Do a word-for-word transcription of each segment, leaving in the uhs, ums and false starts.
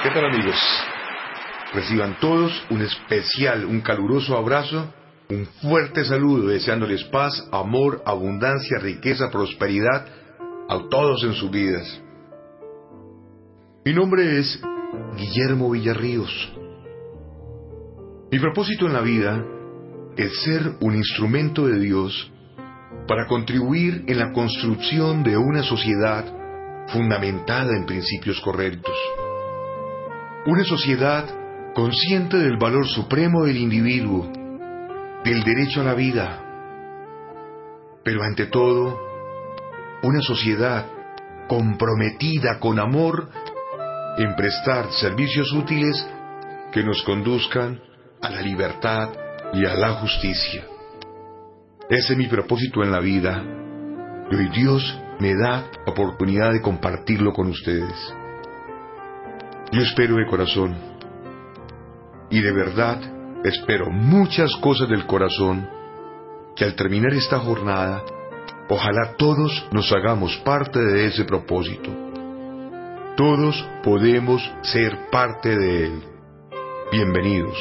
¿Qué tal, amigos? Reciban todos un especial, un caluroso abrazo, un fuerte saludo, deseándoles paz, amor, abundancia, riqueza, prosperidad a todos en sus vidas. Mi nombre es Guillermo Villarríos. Mi propósito en la vida es ser un instrumento de Dios para contribuir en la construcción de una sociedad fundamentada en principios correctos. Una sociedad consciente del valor supremo del individuo, del derecho a la vida, pero ante todo, una sociedad comprometida con amor en prestar servicios útiles que nos conduzcan a la libertad y a la justicia. Ese es mi propósito en la vida, y hoy Dios me da la oportunidad de compartirlo con ustedes. Yo espero de corazón, y de verdad espero muchas cosas del corazón, que al terminar esta jornada, ojalá todos nos hagamos parte de ese propósito. Todos podemos ser parte de él. Bienvenidos.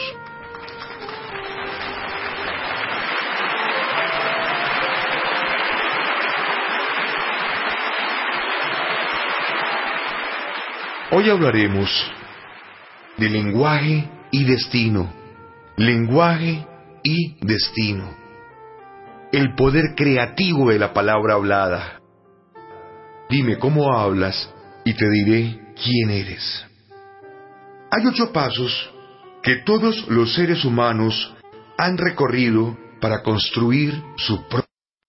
Hoy hablaremos de lenguaje y destino. Lenguaje y destino. El poder creativo de la palabra hablada. Dime cómo hablas y te diré quién eres. Hay ocho pasos que todos los seres humanos han recorrido para construir su propio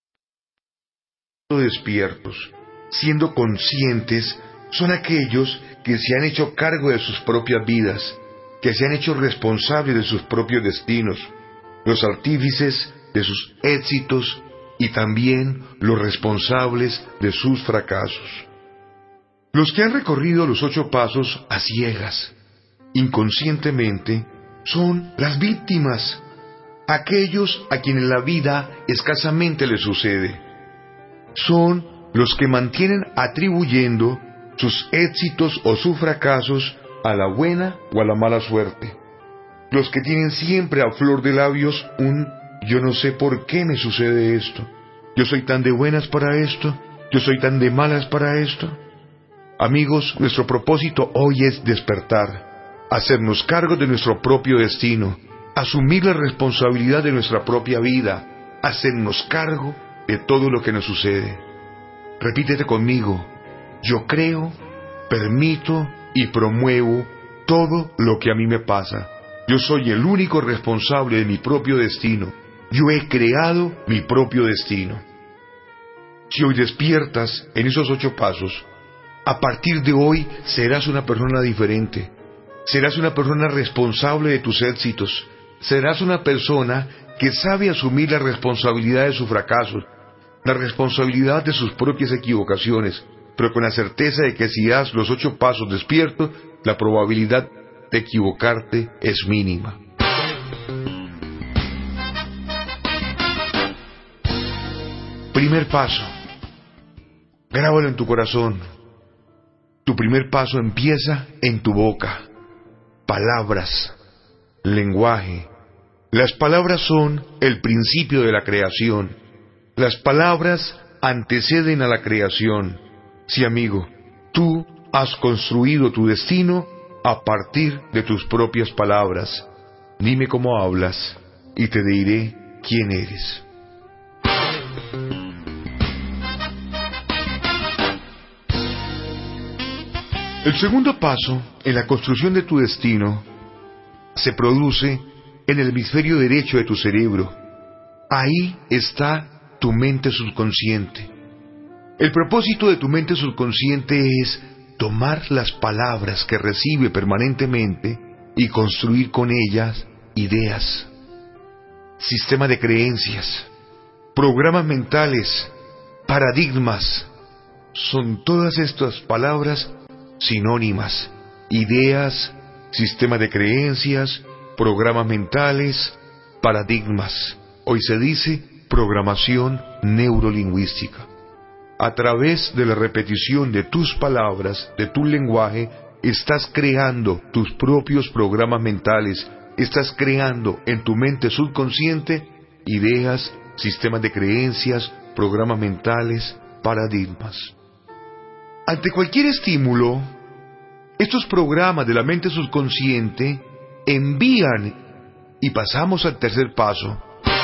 despiertos. Siendo conscientes, son aquellos que se han hecho cargo de sus propias vidas, que se han hecho responsables de sus propios destinos, los artífices de sus éxitos y también los responsables de sus fracasos. Los que han recorrido los ocho pasos a ciegas, inconscientemente, son las víctimas, aquellos a quienes la vida escasamente les sucede. Son los que mantienen atribuyendo sus éxitos o sus fracasos a la buena o a la mala suerte. Los que tienen siempre a flor de labios un yo no sé por qué me sucede esto. Yo soy tan de buenas para esto. Yo soy tan de malas para esto. Amigos, nuestro propósito hoy es despertar, hacernos cargo de nuestro propio destino, asumir la responsabilidad de nuestra propia vida, hacernos cargo de todo lo que nos sucede. Repítete conmigo. Yo creo, permito y promuevo todo lo que a mí me pasa. Yo soy el único responsable de mi propio destino. Yo he creado mi propio destino. Si hoy despiertas en esos ocho pasos, a partir de hoy serás una persona diferente. Serás una persona responsable de tus éxitos. Serás una persona que sabe asumir la responsabilidad de sus fracasos, la responsabilidad de sus propias equivocaciones, pero con la certeza de que si das los ocho pasos despierto, la probabilidad de equivocarte es mínima. Primer paso. Grábalo en tu corazón. Tu primer paso empieza en tu boca. Palabras, lenguaje. Las palabras son el principio de la creación. Las palabras anteceden a la creación. Sí, amigo, tú has construido tu destino a partir de tus propias palabras. Dime cómo hablas y te diré quién eres. El segundo paso en la construcción de tu destino se produce en el hemisferio derecho de tu cerebro. Ahí está tu mente subconsciente. El propósito de tu mente subconsciente es tomar las palabras que recibe permanentemente y construir con ellas ideas, sistema de creencias, programas mentales, paradigmas. Son todas estas palabras sinónimas: ideas, sistema de creencias, programas mentales, paradigmas. Hoy se dice programación neurolingüística. A través de la repetición de tus palabras, de tu lenguaje, estás creando tus propios programas mentales, estás creando en tu mente subconsciente ideas, sistemas de creencias, programas mentales, paradigmas. Ante cualquier estímulo, estos programas de la mente subconsciente envían, y pasamos al tercer paso,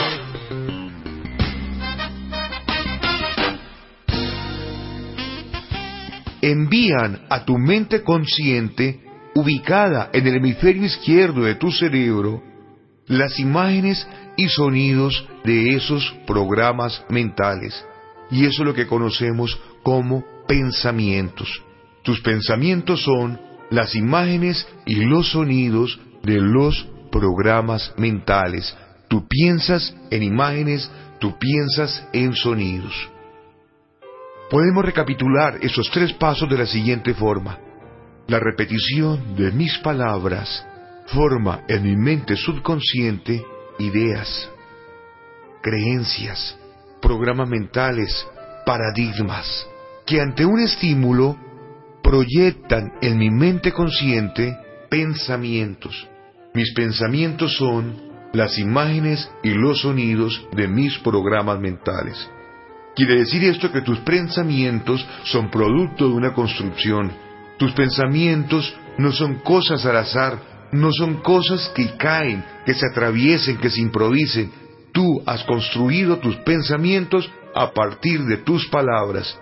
envían a tu mente consciente, ubicada en el hemisferio izquierdo de tu cerebro, las imágenes y sonidos de esos programas mentales. Y eso es lo que conocemos como pensamientos. Tus pensamientos son las imágenes y los sonidos de los programas mentales. Tú piensas en imágenes, tú piensas en sonidos. Podemos recapitular esos tres pasos de la siguiente forma. La repetición de mis palabras forma en mi mente subconsciente ideas, creencias, programas mentales, paradigmas, que ante un estímulo proyectan en mi mente consciente pensamientos. Mis pensamientos son las imágenes y los sonidos de mis programas mentales. Quiere decir esto que tus pensamientos son producto de una construcción. Tus pensamientos no son cosas al azar, no son cosas que caen, que se atraviesen, que se improvisen. Tú has construido tus pensamientos a partir de tus palabras.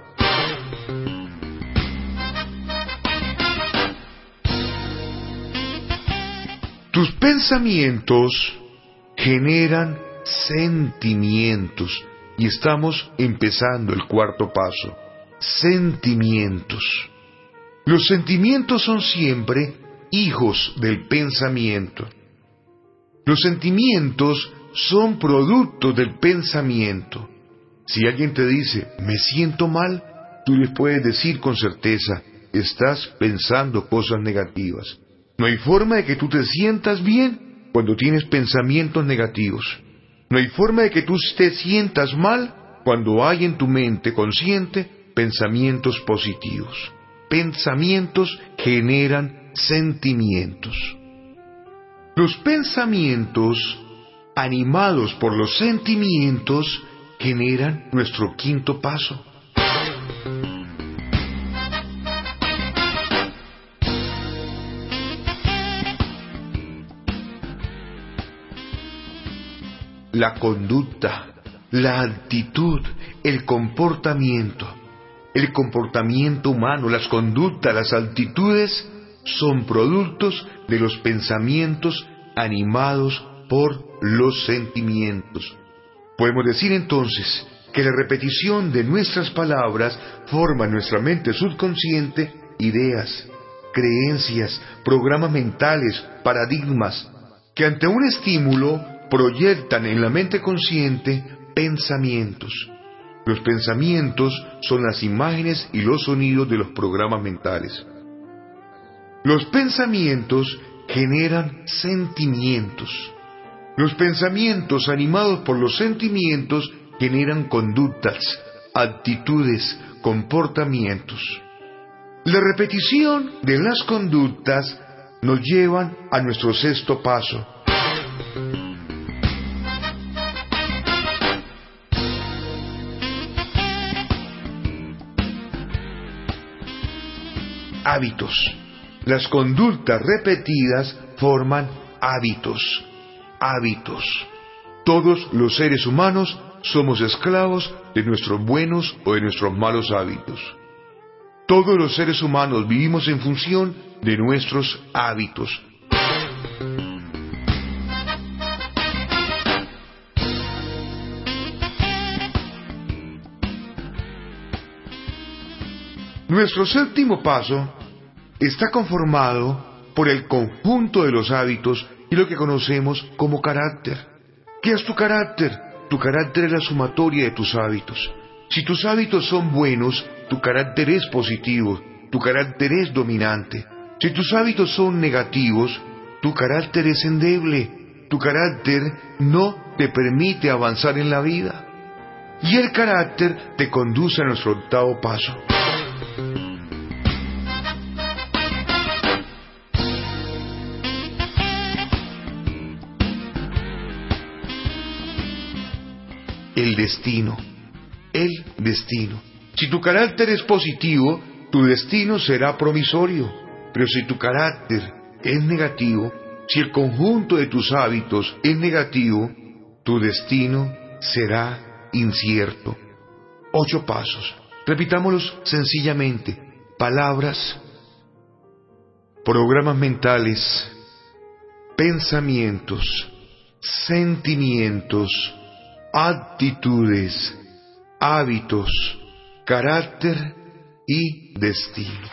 Tus pensamientos generan sentimientos. Y estamos empezando el cuarto paso. Sentimientos. Los sentimientos son siempre hijos del pensamiento. Los sentimientos son producto del pensamiento. Si alguien te dice, me siento mal, tú le puedes decir con certeza, estás pensando cosas negativas. No hay forma de que tú te sientas bien cuando tienes pensamientos negativos. No hay forma de que tú te sientas mal cuando hay en tu mente consciente pensamientos positivos. Pensamientos generan sentimientos. Los pensamientos, animados por los sentimientos, generan nuestro quinto paso. La conducta, la actitud, el comportamiento. El comportamiento humano, las conductas, las actitudes son productos de los pensamientos animados por los sentimientos. Podemos decir entonces que la repetición de nuestras palabras forma en nuestra mente subconsciente ideas, creencias, programas mentales, paradigmas, que ante un estímulo proyectan en la mente consciente pensamientos. Los pensamientos son las imágenes y los sonidos de los programas mentales. Los pensamientos generan sentimientos. Los pensamientos animados por los sentimientos generan conductas, actitudes, comportamientos. La repetición de las conductas nos llevan a nuestro sexto paso. Hábitos. Las conductas repetidas forman hábitos. Hábitos. Todos los seres humanos somos esclavos de nuestros buenos o de nuestros malos hábitos. Todos los seres humanos vivimos en función de nuestros hábitos. Nuestro séptimo paso está conformado por el conjunto de los hábitos y lo que conocemos como carácter. ¿Qué es tu carácter? Tu carácter es la sumatoria de tus hábitos. Si tus hábitos son buenos, tu carácter es positivo, tu carácter es dominante. Si tus hábitos son negativos, tu carácter es endeble, tu carácter no te permite avanzar en la vida. Y el carácter te conduce a nuestro octavo paso. el destino. El destino. Si tu carácter es positivo, tu destino será promisorio. Pero si tu carácter es negativo, si el conjunto de tus hábitos es negativo, tu destino será incierto. Ocho pasos. Repitámoslos sencillamente. Palabras, programas mentales, pensamientos, sentimientos, actitudes, hábitos, carácter y destino.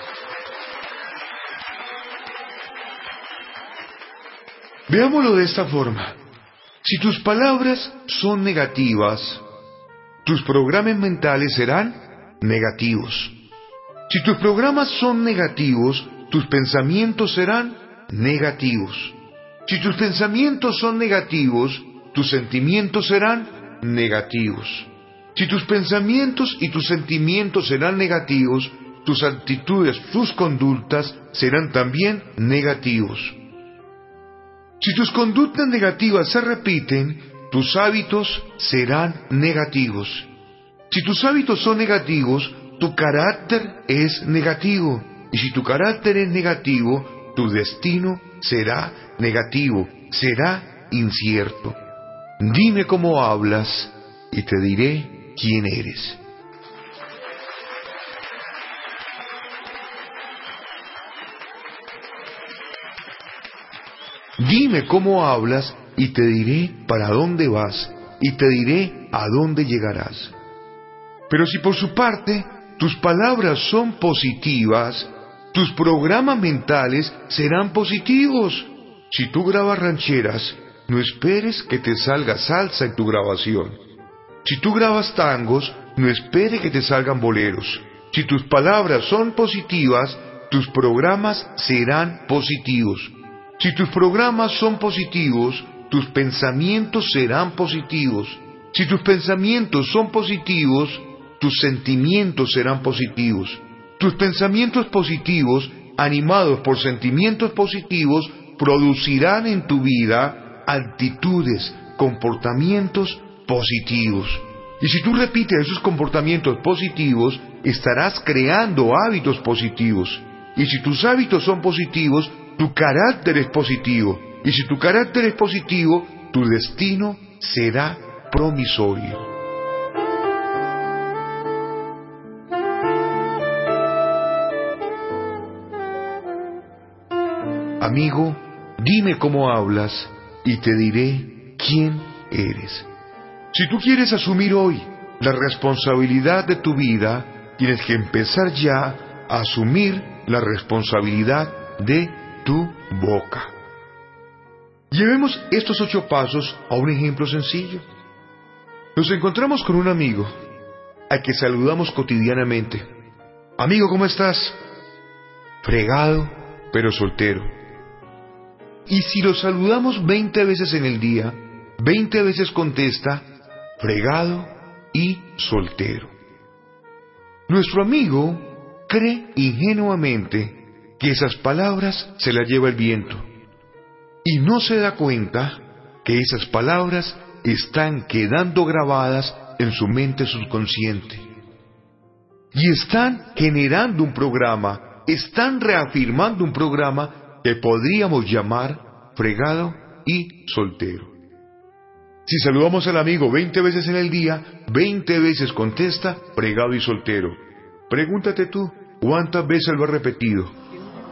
Veámoslo de esta forma. Si tus palabras son negativas, tus programas mentales serán negativos. Si tus programas son negativos, tus pensamientos serán negativos. Si tus pensamientos son negativos, tus sentimientos serán negativos. Si tus pensamientos y tus sentimientos serán negativos, tus actitudes, tus conductas serán también negativos. Si tus conductas negativas se repiten, tus hábitos serán negativos. Si tus hábitos son negativos, tu carácter es negativo. Y si tu carácter es negativo, tu destino será negativo, será incierto. Dime cómo hablas y te diré quién eres. Dime cómo hablas y te diré para dónde vas y te diré a dónde llegarás. Pero si por su parte tus palabras son positivas, tus programas mentales serán positivos. Si tú grabas rancheras, no esperes que te salga salsa en tu grabación. Si tú grabas tangos, no esperes que te salgan boleros. Si tus palabras son positivas, tus programas serán positivos. Si tus programas son positivos, tus pensamientos serán positivos. Si tus pensamientos son positivos, tus sentimientos serán positivos. Tus pensamientos positivos, animados por sentimientos positivos, producirán en tu vida actitudes, comportamientos positivos. Y si tú repites esos comportamientos positivos, estarás creando hábitos positivos. Y si tus hábitos son positivos, tu carácter es positivo. Y si tu carácter es positivo, tu destino será promisorio. Amigo, dime cómo hablas y te diré quién eres. Si tú quieres asumir hoy la responsabilidad de tu vida, tienes que empezar ya a asumir la responsabilidad de tu boca. Llevemos estos ocho pasos a un ejemplo sencillo. Nos encontramos con un amigo al que saludamos cotidianamente. Amigo, ¿cómo estás? Fregado, pero soltero. Y si lo saludamos veinte veces en el día, veinte veces contesta, fregado y soltero. Nuestro amigo cree ingenuamente que esas palabras se las lleva el viento y no se da cuenta que esas palabras están quedando grabadas en su mente subconsciente y están generando un programa, están reafirmando un programa que podríamos llamar fregado y soltero. Si saludamos al amigo veinte veces en el día, veinte veces contesta fregado y soltero. Pregúntate tú, ¿cuántas veces lo has repetido?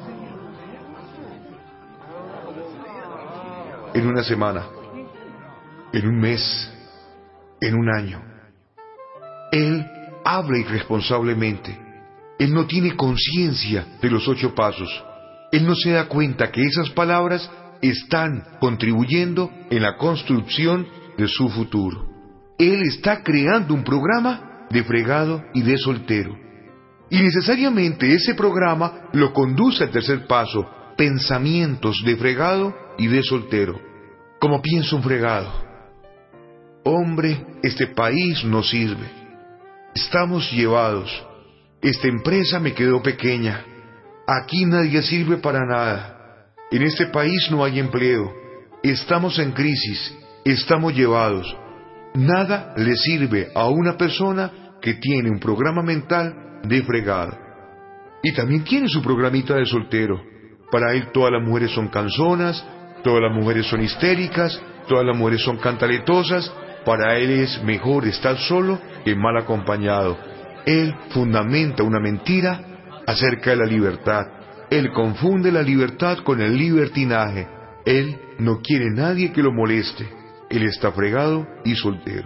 En una semana, en un mes, en un año. Él habla irresponsablemente. Él no tiene conciencia de los ocho pasos. Él no se da cuenta que esas palabras están contribuyendo en la construcción de su futuro. Él está creando un programa de fregado y de soltero. Y necesariamente ese programa lo conduce al tercer paso, pensamientos de fregado y de soltero. Como piensa un fregado: hombre, este país no sirve. Estamos llevados. Esta empresa me quedó pequeña. Aquí nadie sirve para nada. En este país no hay empleo. Estamos en crisis. Estamos llevados. Nada le sirve a una persona que tiene un programa mental de fregado. Y también tiene su programita de soltero. Para él todas las mujeres son canzonas, todas las mujeres son histéricas, todas las mujeres son cantaletosas. Para él es mejor estar solo que mal acompañado. Él fundamenta una mentira acerca de la libertad. Él confunde la libertad con el libertinaje. Él no quiere nadie que lo moleste. Él está fregado y soltero.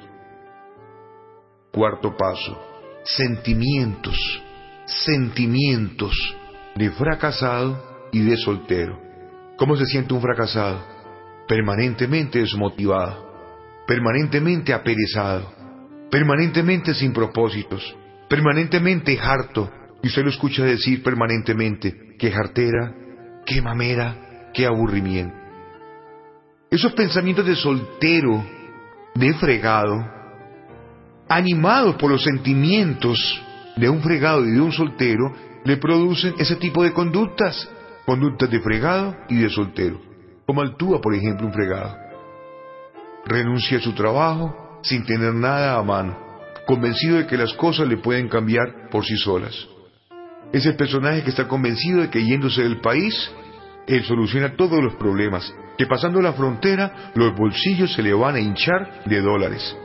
Cuarto paso. Sentimientos. Sentimientos de fracasado y de soltero. ¿Cómo se siente un fracasado? Permanentemente desmotivado, permanentemente aperezado, permanentemente sin propósitos, permanentemente harto. Y usted lo escucha decir permanentemente: qué jartera, qué mamera, qué aburrimiento. Esos pensamientos de soltero, de fregado, animados por los sentimientos de un fregado y de un soltero, le producen ese tipo de conductas, conductas de fregado y de soltero. Como actúa, por ejemplo, un fregado. Renuncia a su trabajo sin tener nada a mano, convencido de que las cosas le pueden cambiar por sí solas. Es el personaje que está convencido de que yéndose del país, él soluciona todos los problemas, que pasando la frontera, los bolsillos se le van a hinchar de dólares.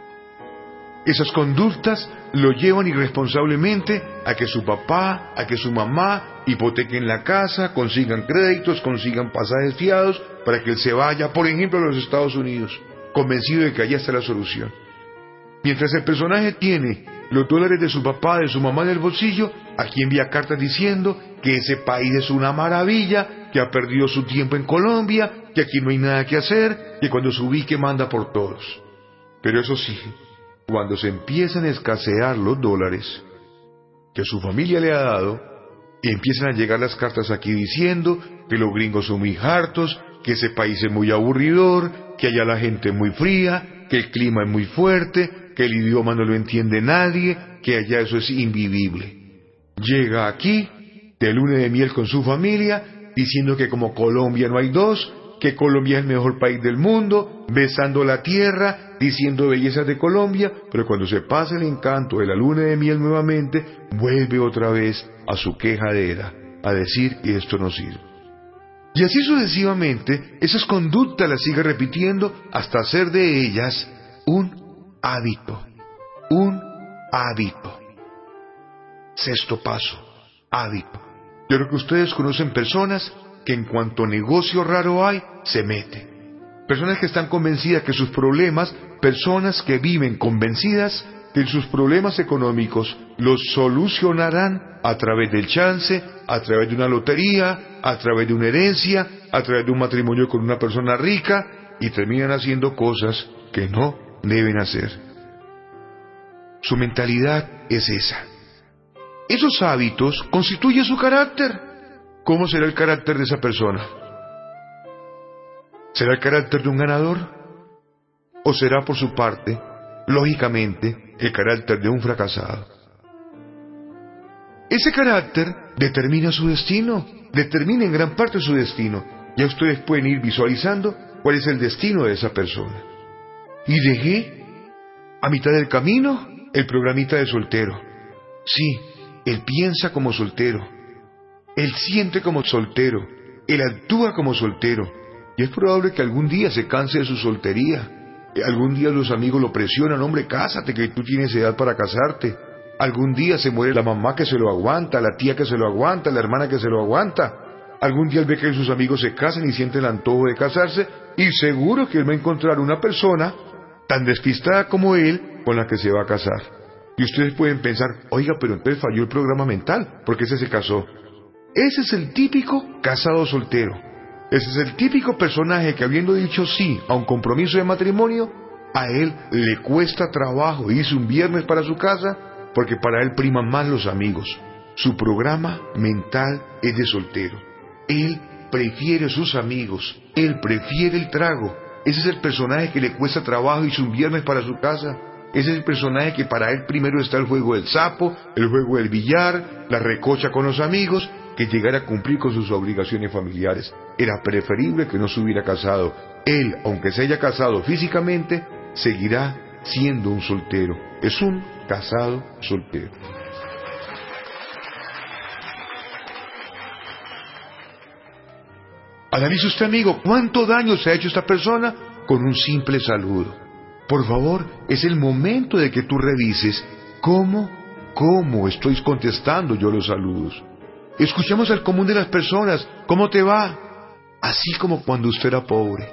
Esas conductas lo llevan irresponsablemente a que su papá, a que su mamá hipotequen la casa, consigan créditos, consigan pasajes fiados para que él se vaya, por ejemplo, a los Estados Unidos, convencido de que allá está la solución. Mientras el personaje tiene los dólares de su papá, de su mamá en el bolsillo, aquí envía cartas diciendo que ese país es una maravilla, que ha perdido su tiempo en Colombia, que aquí no hay nada que hacer, que cuando se ubique manda por todos. Pero eso sí, cuando se empiezan a escasear los dólares que su familia le ha dado, y empiezan a llegar las cartas aquí diciendo que los gringos son muy hartos, que ese país es muy aburridor, que allá la gente es muy fría, que el clima es muy fuerte, que el idioma no lo entiende nadie, que allá eso es invivible. Llega aquí, de luna de miel con su familia, diciendo que como Colombia no hay dos, que Colombia es el mejor país del mundo, besando la tierra, diciendo bellezas de Colombia, pero cuando se pasa el encanto de la luna de miel nuevamente, vuelve otra vez a su quejadera, a decir que esto no sirve. Y así sucesivamente, esas conductas las sigue repitiendo hasta hacer de ellas un hábito, un hábito. Sexto paso, hábito. Yo creo que ustedes conocen personas que en cuanto negocio raro hay, se mete. Personas que están convencidas que sus problemas, personas que viven convencidas que sus problemas económicos los solucionarán a través del chance, a través de una lotería, a través de una herencia, a través de un matrimonio con una persona rica, y terminan haciendo cosas que no deben hacer. Su mentalidad es esa. Esos hábitos constituyen su carácter. ¿Cómo será el carácter de esa persona? ¿Será el carácter de un ganador? ¿O será, por su parte, lógicamente, el carácter de un fracasado? Ese carácter determina su destino, determina en gran parte su destino. Ya ustedes pueden ir visualizando cuál es el destino de esa persona. Y dejé, a mitad del camino, el programita de soltero. Sí, él piensa como soltero. Él siente como soltero, él actúa como soltero, y es probable que algún día se canse de su soltería. Algún día los amigos lo presionan: hombre, cásate, que tú tienes edad para casarte. Algún día se muere la mamá que se lo aguanta, la tía que se lo aguanta, la hermana que se lo aguanta. Algún día él ve que sus amigos se casan y siente el antojo de casarse, y seguro que él va a encontrar una persona tan despistada como él con la que se va a casar. Y ustedes pueden pensar: oiga, pero entonces falló el programa mental, porque ese se casó. Ese es el típico casado soltero. Ese es el típico personaje que, habiendo dicho sí a un compromiso de matrimonio, a él le cuesta trabajo irse un viernes para su casa, porque para él priman más los amigos. Su programa mental es de soltero. Él prefiere sus amigos, él prefiere el trago. Ese es el personaje que le cuesta trabajo irse un viernes para su casa. Ese es el personaje que para él primero está el juego del sapo, el juego del billar, la recocha con los amigos, que llegar a cumplir con sus obligaciones familiares. Era preferible que no se hubiera casado. Él, aunque se haya casado físicamente, seguirá siendo un soltero. Es un casado soltero. Analice usted, amigo, ¿cuánto daño se ha hecho esta persona con un simple saludo? Por favor, es el momento de que tú revises cómo, cómo estoy contestando yo los saludos. Escuchemos al común de las personas, ¿cómo te va? Así como cuando usted era pobre.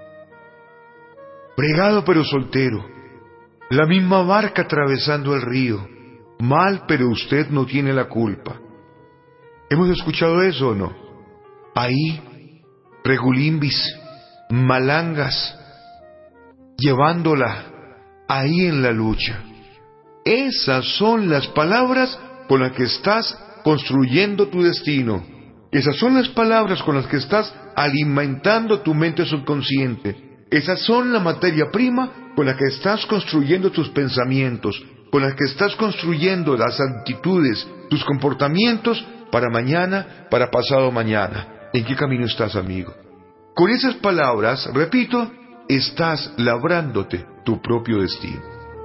Bregado pero soltero. La misma barca atravesando el río. Mal, pero usted no tiene la culpa. ¿Hemos escuchado eso o no? Ahí, regulimbis, malangas, llevándola, ahí en la lucha. Esas son las palabras con las que estás construyendo tu destino. Esas son las palabras con las que estás alimentando tu mente subconsciente. Esas son la materia prima con la que estás construyendo tus pensamientos, con la que estás construyendo las actitudes, tus comportamientos para mañana, para pasado mañana. ¿En qué camino estás, amigo? Con esas palabras, repito, estás labrándote tu propio destino.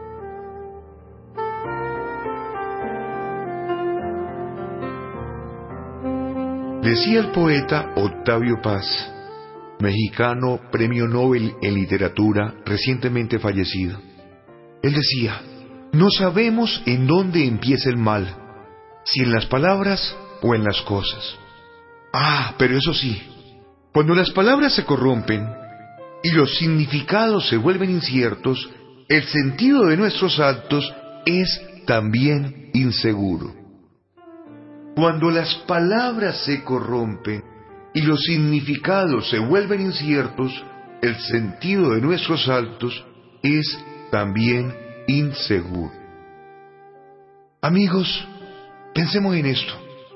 Decía el poeta Octavio Paz, mexicano, premio Nobel en literatura, recientemente fallecido. Él decía, no sabemos en dónde empieza el mal, si en las palabras o en las cosas. Ah, pero eso sí, cuando las palabras se corrompen y los significados se vuelven inciertos, el sentido de nuestros actos es también inseguro. Cuando las palabras se corrompen y los significados se vuelven inciertos, el sentido de nuestros actos es también inseguro. Amigos, pensemos en esto.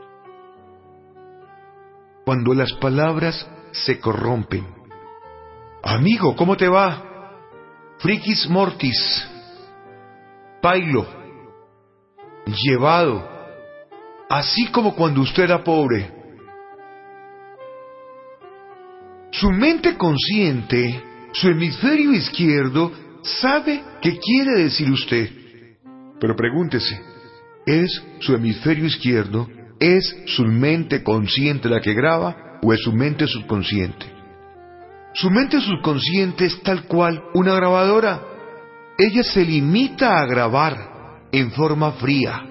Cuando las palabras se corrompen. Amigo, ¿cómo te va? Frikis mortis. Pailo. Llevado. Así como cuando usted era pobre. Su mente consciente, su hemisferio izquierdo, sabe qué quiere decir usted. Pero pregúntese, ¿es su hemisferio izquierdo, es su mente consciente la que graba o es su mente subconsciente? Su mente subconsciente es tal cual una grabadora. Ella se limita a grabar en forma fría.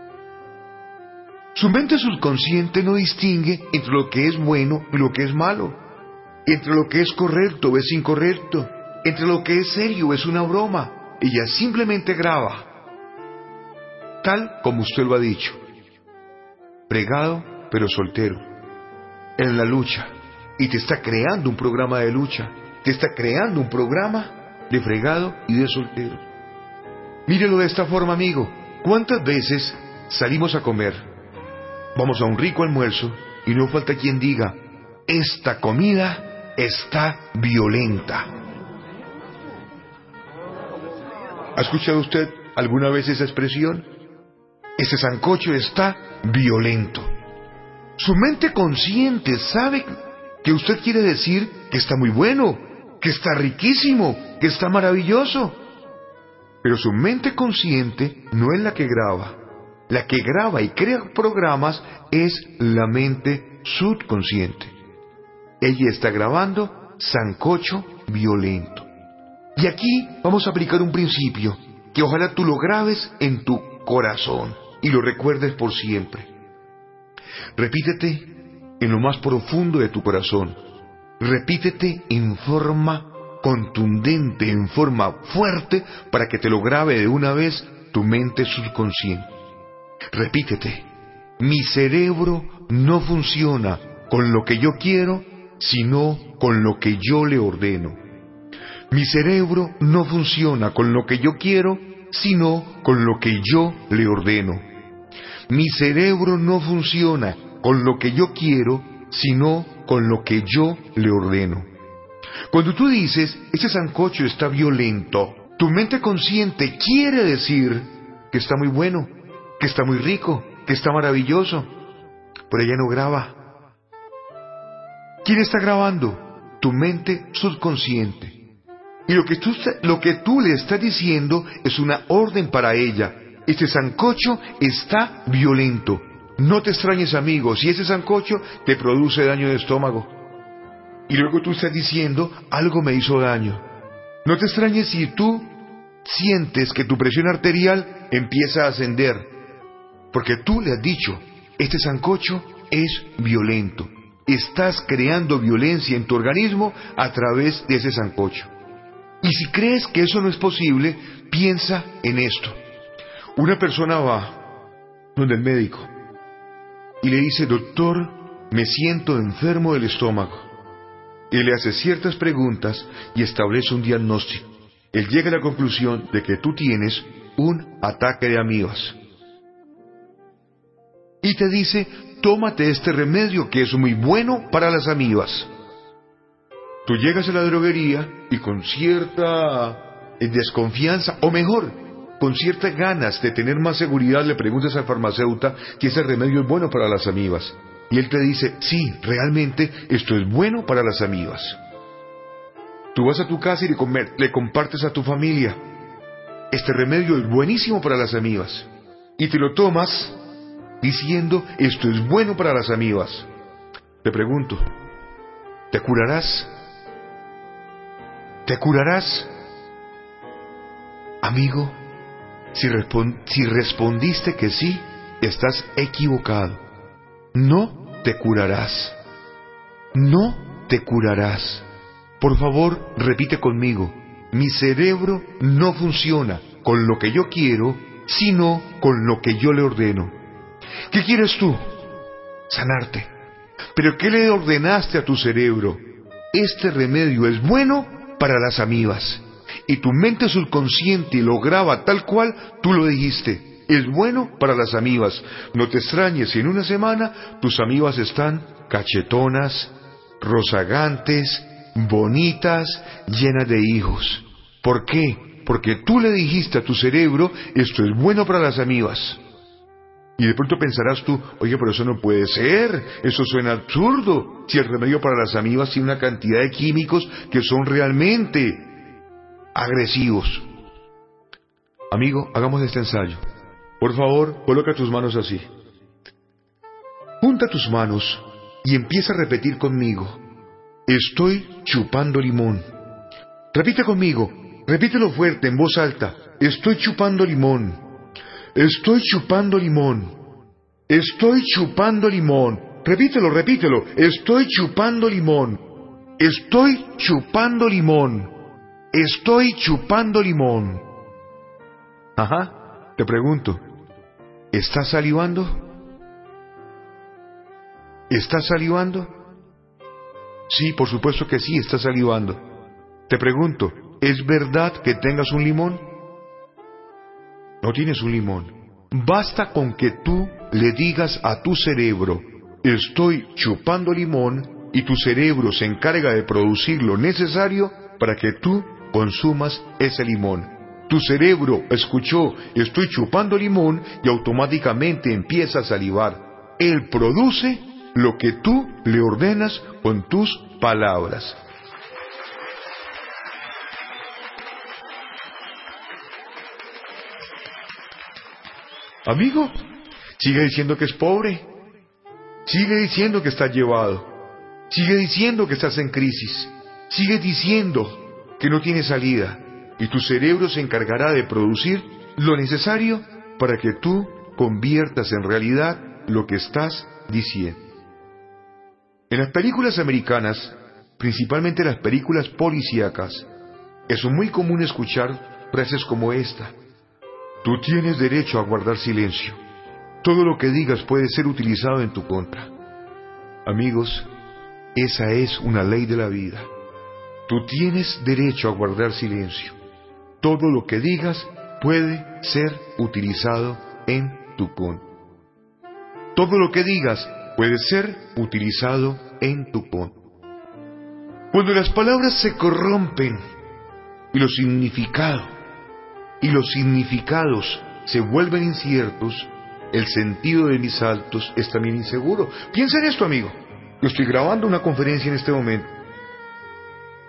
Su mente subconsciente no distingue entre lo que es bueno y lo que es malo, entre lo que es correcto o es incorrecto, entre lo que es serio o es una broma. Ella simplemente graba, tal como usted lo ha dicho, pregado pero soltero, en la lucha, y te está creando un programa de lucha, te está creando un programa de fregado y de soltero. Mírelo de esta forma, amigo. ¿Cuántas veces salimos a comer? Vamos a un rico almuerzo y no falta quien diga, esta comida está violenta. ¿Ha escuchado usted alguna vez esa expresión? Ese sancocho está violento. Su mente consciente sabe que usted quiere decir que está muy bueno, que está riquísimo, que está maravilloso. Pero su mente consciente no es la que graba. La que graba y crea programas es la mente subconsciente. Ella está grabando sancocho violento. Y aquí vamos a aplicar un principio que ojalá tú lo grabes en tu corazón y lo recuerdes por siempre. Repítete en lo más profundo de tu corazón. Repítete en forma contundente, en forma fuerte, para que te lo grabe de una vez tu mente subconsciente. Repítete, mi cerebro no funciona con lo que yo quiero, sino con lo que yo le ordeno. Mi cerebro no funciona con lo que yo quiero, sino con lo que yo le ordeno. Mi cerebro no funciona con lo que yo quiero, sino con lo que yo le ordeno. Cuando tú dices, ese sancocho está violento, tu mente consciente quiere decir que está muy bueno, que está muy rico, que está maravilloso, pero ella no graba. ¿Quién está grabando? Tu mente subconsciente. Y lo que tú, lo que tú le estás diciendo es una orden para ella. Este sancocho está violento. No te extrañes, amigo, si ese sancocho te produce daño de estómago. Y luego tú estás diciendo, algo me hizo daño. No te extrañes si tú sientes que tu presión arterial empieza a ascender. Porque tú le has dicho, este sancocho es violento. Estás creando violencia en tu organismo a través de ese sancocho. Y si crees que eso no es posible, piensa en esto. Una persona va donde el médico y le dice, doctor, me siento enfermo del estómago. Él le hace ciertas preguntas y establece un diagnóstico. Él llega a la conclusión de que tú tienes un ataque de amibas. Y te dice, tómate este remedio que es muy bueno para las amibas. Tú llegas a la droguería y con cierta desconfianza, o mejor, con ciertas ganas de tener más seguridad, le preguntas al farmacéutico que ese remedio es bueno para las amibas. Y él te dice, sí, realmente esto es bueno para las amibas. Tú vas a tu casa y le, comer, le compartes a tu familia. Este remedio es buenísimo para las amibas. Y te lo tomas diciendo, esto es bueno para las amibas. Te pregunto, ¿te curarás? ¿Te curarás? Amigo, si, respon- si respondiste que sí, estás equivocado. No te curarás. No te curarás. Por favor, repite conmigo. Mi cerebro no funciona con lo que yo quiero, sino con lo que yo le ordeno. ¿Qué quieres tú? Sanarte. ¿Pero qué le ordenaste a tu cerebro? Este remedio es bueno para las amibas. Y tu mente subconsciente lo graba tal cual tú lo dijiste. Es bueno para las amibas. No te extrañes si en una semana tus amibas están cachetonas, rozagantes, bonitas, llenas de hijos. ¿Por qué? Porque tú le dijiste a tu cerebro, esto es bueno para las amibas. Y de pronto pensarás tú, oye, pero eso no puede ser, eso suena absurdo, si el remedio para las amibas tiene una cantidad de químicos que son realmente agresivos. Amigo, hagamos este ensayo. Por favor, coloca tus manos así. Junta tus manos y empieza a repetir conmigo. Estoy chupando limón. Repite conmigo, repítelo fuerte, en voz alta. Estoy chupando limón. Estoy chupando limón. Estoy chupando limón. Repítelo, repítelo. Estoy chupando limón. Estoy chupando limón. Estoy chupando limón. Ajá, te pregunto, ¿estás salivando? ¿Estás salivando? Sí, por supuesto que sí, estás salivando. Te pregunto, ¿es verdad que tengas un limón? No tienes un limón. Basta con que tú le digas a tu cerebro, estoy chupando limón, y tu cerebro se encarga de producir lo necesario para que tú consumas ese limón. Tu cerebro escuchó, estoy chupando limón, y automáticamente empieza a salivar. Él produce lo que tú le ordenas con tus palabras. Amigo, sigue diciendo que es pobre. Sigue diciendo que estás llevado. Sigue diciendo que estás en crisis. Sigue diciendo que no tiene salida. Y tu cerebro se encargará de producir lo necesario para que tú conviertas en realidad lo que estás diciendo. En las películas americanas, principalmente las películas policíacas, es muy común escuchar frases como esta. Tú tienes derecho a guardar silencio. Todo lo que digas puede ser utilizado en tu contra. Amigos, esa es una ley de la vida. Tú tienes derecho a guardar silencio. Todo lo que digas puede ser utilizado en tu contra. Todo lo que digas puede ser utilizado en tu contra. Cuando las palabras se corrompen y los significados y los significados se vuelven inciertos, el sentido de mis actos es también inseguro. Piensa en esto, amigo. Yo estoy grabando una conferencia en este momento.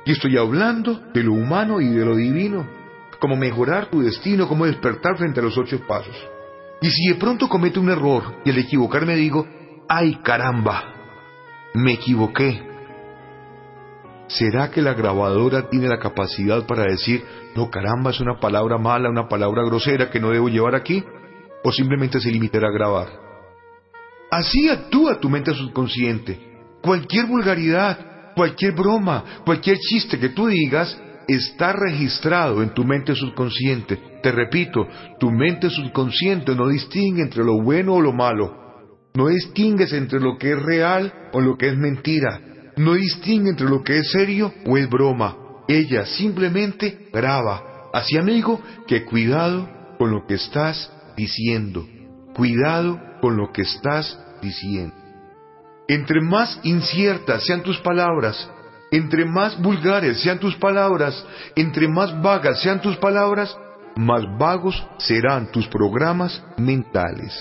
Y estoy hablando de lo humano y de lo divino, cómo mejorar tu destino, cómo despertar frente a los ocho pasos. Y si de pronto cometo un error y al equivocarme digo, ¡ay caramba! Me equivoqué. ¿Será que la grabadora tiene la capacidad para decir, no caramba, es una palabra mala, una palabra grosera que no debo llevar aquí? ¿O simplemente se limitará a grabar? Así actúa tu mente subconsciente. Cualquier vulgaridad, cualquier broma, cualquier chiste que tú digas, está registrado en tu mente subconsciente. Te repito, tu mente subconsciente no distingue entre lo bueno o lo malo. No distingues entre lo que es real o lo que es mentira. No distingue entre lo que es serio o es broma. Ella simplemente graba. Así, amigo, que cuidado con lo que estás diciendo. Cuidado con lo que estás diciendo. Entre más inciertas sean tus palabras, entre más vulgares sean tus palabras, entre más vagas sean tus palabras, más vagos serán tus programas mentales.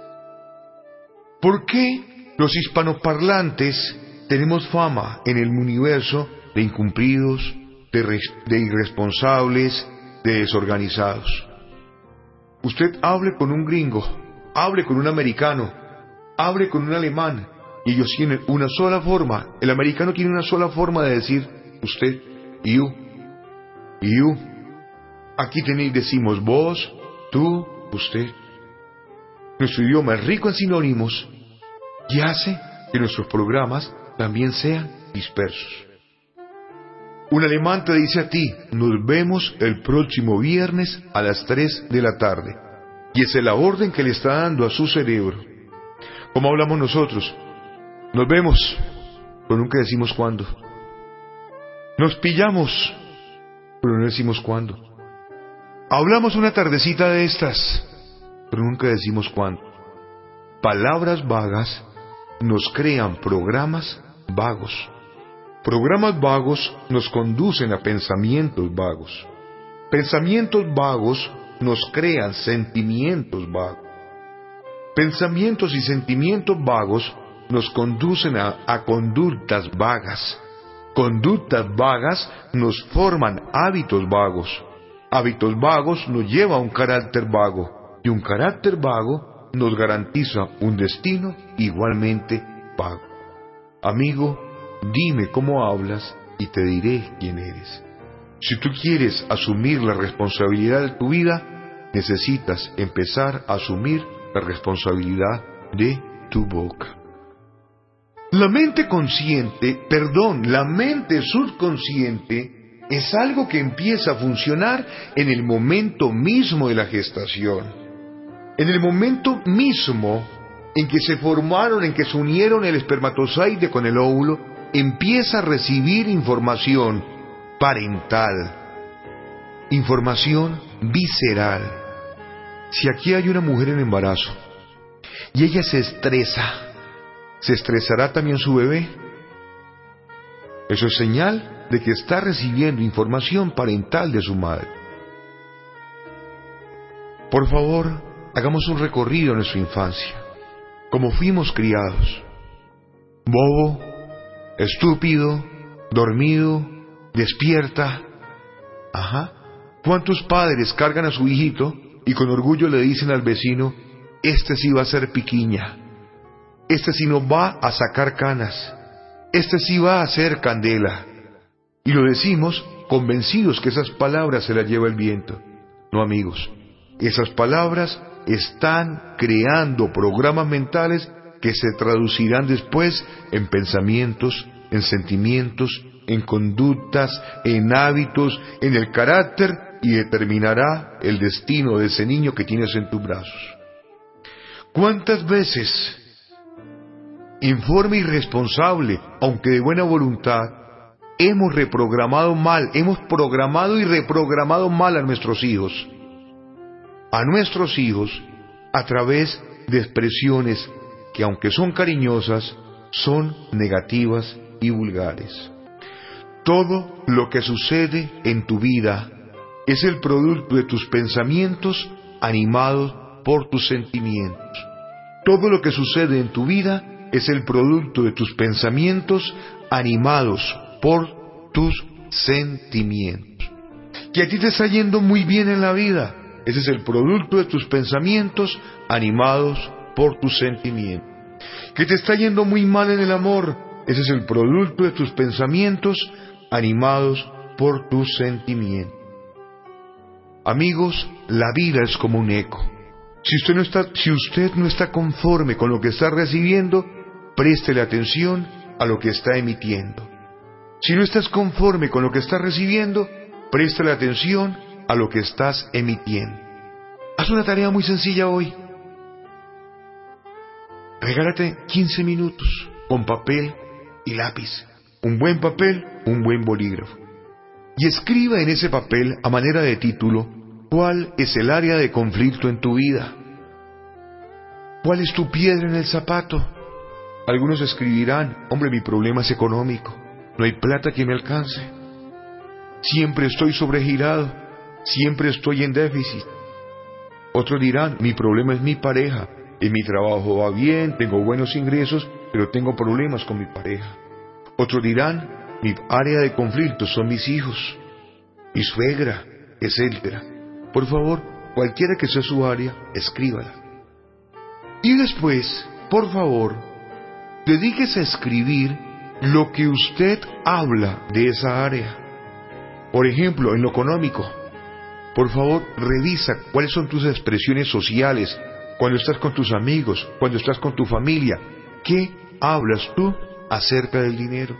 ¿Por qué los hispanoparlantes tenemos fama en el universo de incumplidos, de, re- de irresponsables, de desorganizados? Usted hable con un gringo, hable con un americano, hable con un alemán, y ellos tienen una sola forma. El americano tiene una sola forma de decir usted, you, you. Aquí tenéis, decimos vos, tú, usted. Nuestro idioma es rico en sinónimos y hace que nuestros programas también sean dispersos. Un alemán te dice a ti, nos vemos el próximo viernes a las tres de la tarde. Y esa es la orden que le está dando a su cerebro. ¿Cómo hablamos nosotros? Nos vemos, pero nunca decimos cuándo. Nos pillamos, pero no decimos cuándo. Hablamos una tardecita de estas, pero nunca decimos cuándo. Palabras vagas nos crean programas vagos. Programas vagos nos conducen a pensamientos vagos. Pensamientos vagos nos crean sentimientos vagos. Pensamientos y sentimientos vagos nos conducen a, a conductas vagas. Conductas vagas nos forman hábitos vagos. Hábitos vagos nos llevan a un carácter vago. Y un carácter vago nos garantiza un destino igualmente vago. Amigo, dime cómo hablas y te diré quién eres. Si tú quieres asumir la responsabilidad de tu vida, necesitas empezar a asumir la responsabilidad de tu boca. La mente consciente, perdón, la mente subconsciente es algo que empieza a funcionar en el momento mismo de la gestación. En el momento mismo en que se formaron, en que se unieron el espermatozoide con el óvulo, empieza a recibir información parental, información visceral. Si aquí hay una mujer en embarazo y ella se estresa, ¿se estresará también su bebé? Eso es señal de que está recibiendo información parental de su madre. Por favor, hagamos un recorrido en nuestra infancia, como fuimos criados. Bobo, estúpido, dormido, despierta. Ajá. ¿Cuántos padres cargan a su hijito y con orgullo le dicen al vecino, este sí va a ser piquiña, este sí no va a sacar canas, este sí va a hacer candela? Y lo decimos convencidos que esas palabras se las lleva el viento. No, amigos, esas palabras están creando programas mentales que se traducirán después en pensamientos, en sentimientos, en conductas, en hábitos, en el carácter, y determinará el destino de ese niño que tienes en tus brazos. ¿Cuántas veces, en forma irresponsable, aunque de buena voluntad, hemos reprogramado mal, hemos programado y reprogramado mal a nuestros hijos? A nuestros hijos a través de expresiones que, aunque son cariñosas, son negativas y vulgares. Todo lo que sucede en tu vida es el producto de tus pensamientos animados por tus sentimientos. Todo lo que sucede en tu vida es el producto de tus pensamientos animados por tus sentimientos. Que a ti te está yendo muy bien en la vida. Ese es el producto de tus pensamientos animados por tus sentimientos. Que te está yendo muy mal en el amor. Ese es el producto de tus pensamientos animados por tus sentimientos. Amigos, la vida es como un eco. Si usted no está, si usted no está conforme con lo que está recibiendo, préstele atención a lo que está emitiendo. Si no estás conforme con lo que estás recibiendo, préstale atención a lo que estás emitiendo. Haz una tarea muy sencilla hoy. Regálate quince minutos con papel y lápiz. Un buen papel, un buen bolígrafo. Y escriba en ese papel, a manera de título, ¿cuál es el área de conflicto en tu vida? ¿Cuál es tu piedra en el zapato? Algunos escribirán, hombre, mi problema es económico. No hay plata que me alcance. Siempre estoy sobregirado. Siempre estoy en déficit. Otros dirán, mi problema es mi pareja. En mi trabajo va bien, tengo buenos ingresos, pero tengo problemas con mi pareja. Otros dirán, mi área de conflicto son mis hijos, mi suegra, etcétera. Por favor, cualquiera que sea su área, escríbala. Y después, por favor, dedíquese a escribir lo que usted habla de esa área. Por ejemplo, en lo económico, por favor, revisa cuáles son tus expresiones sociales, cuando estás con tus amigos, cuando estás con tu familia. ¿Qué hablas tú acerca del dinero?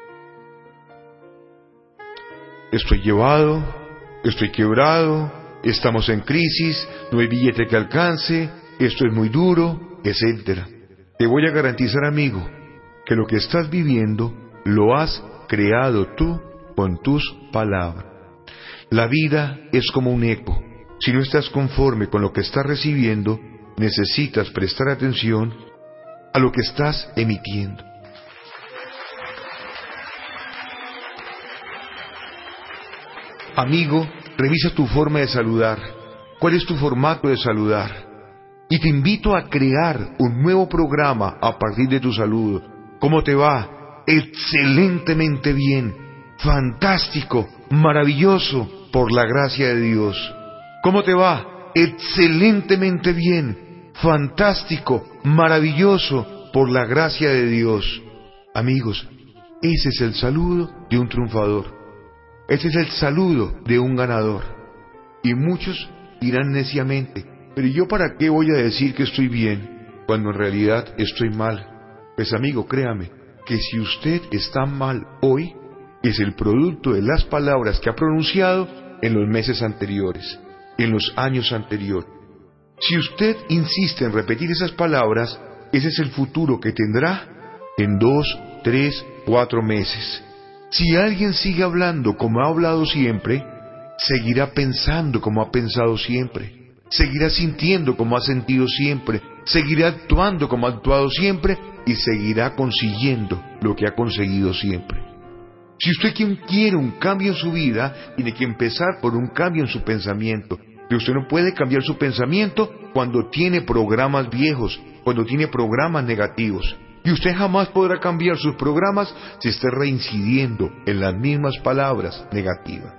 Estoy llevado, estoy quebrado, estamos en crisis, no hay billete que alcance, esto es muy duro, etcétera. Te voy a garantizar, amigo, que lo que estás viviendo lo has creado tú con tus palabras. La vida es como un eco. Si no estás conforme con lo que estás recibiendo, necesitas prestar atención a lo que estás emitiendo. Amigo, revisa tu forma de saludar. ¿Cuál es tu formato de saludar? Y te invito a crear un nuevo programa a partir de tu saludo. ¿Cómo te va? Excelentemente bien. Fantástico. Maravilloso. Por la gracia de Dios. ¿Cómo te va? Excelentemente bien. Fantástico. Maravilloso. Por la gracia de Dios. Amigos, ese es el saludo de un triunfador. Ese es el saludo de un ganador. Y muchos dirán neciamente, pero ¿yo para qué voy a decir que estoy bien cuando en realidad estoy mal? Pues amigo, créame, que si usted está mal hoy, es el producto de las palabras que ha pronunciado en los meses anteriores, en los años anteriores. Si usted insiste en repetir esas palabras, ese es el futuro que tendrá en dos, tres, cuatro meses. Si alguien sigue hablando como ha hablado siempre, seguirá pensando como ha pensado siempre, seguirá sintiendo como ha sentido siempre, seguirá actuando como ha actuado siempre y seguirá consiguiendo lo que ha conseguido siempre. Si usted quiere un cambio en su vida, tiene que empezar por un cambio en su pensamiento. Pero usted no puede cambiar su pensamiento cuando tiene programas viejos, cuando tiene programas negativos. Y usted jamás podrá cambiar sus programas si está reincidiendo en las mismas palabras negativas.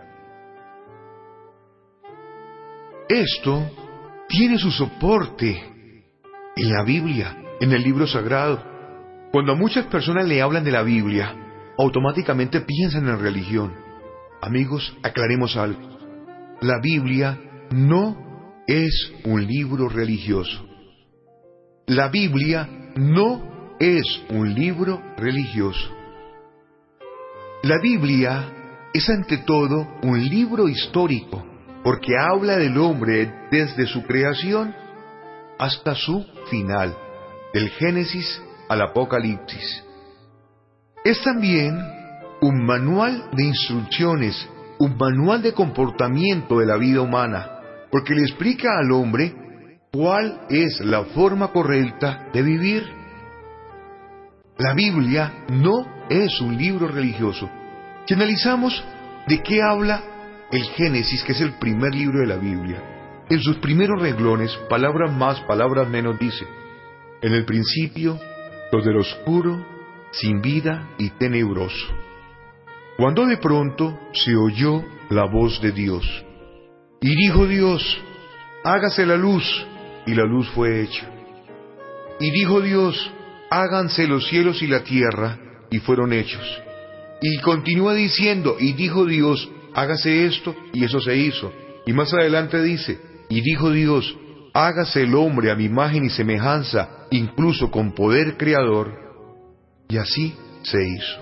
Esto tiene su soporte en la Biblia, en el libro sagrado. Cuando a muchas personas le hablan de la Biblia, automáticamente piensan en religión. Amigos, aclaremos algo. La Biblia no es un libro religioso. La Biblia no es un libro religioso. La Biblia es ante todo un libro histórico, porque habla del hombre desde su creación hasta su final, del Génesis al Apocalipsis. Es también un manual de instrucciones, un manual de comportamiento de la vida humana, porque le explica al hombre cuál es la forma correcta de vivir. La Biblia no es un libro religioso. Si analizamos de qué habla el Génesis, que es el primer libro de la Biblia, en sus primeros renglones, palabras más, palabras menos, dice: en el principio, lo del oscuro, sin vida y tenebroso. cuando de pronto se oyó la voz de Dios. Y dijo Dios, hágase la luz, y la luz fue hecha. Y dijo Dios, háganse los cielos y la tierra, y fueron hechos. Y continúa diciendo, y dijo Dios, hágase esto, y eso se hizo. Y más adelante dice, y dijo Dios, hágase el hombre a mi imagen y semejanza, incluso con poder creador. Y así se hizo.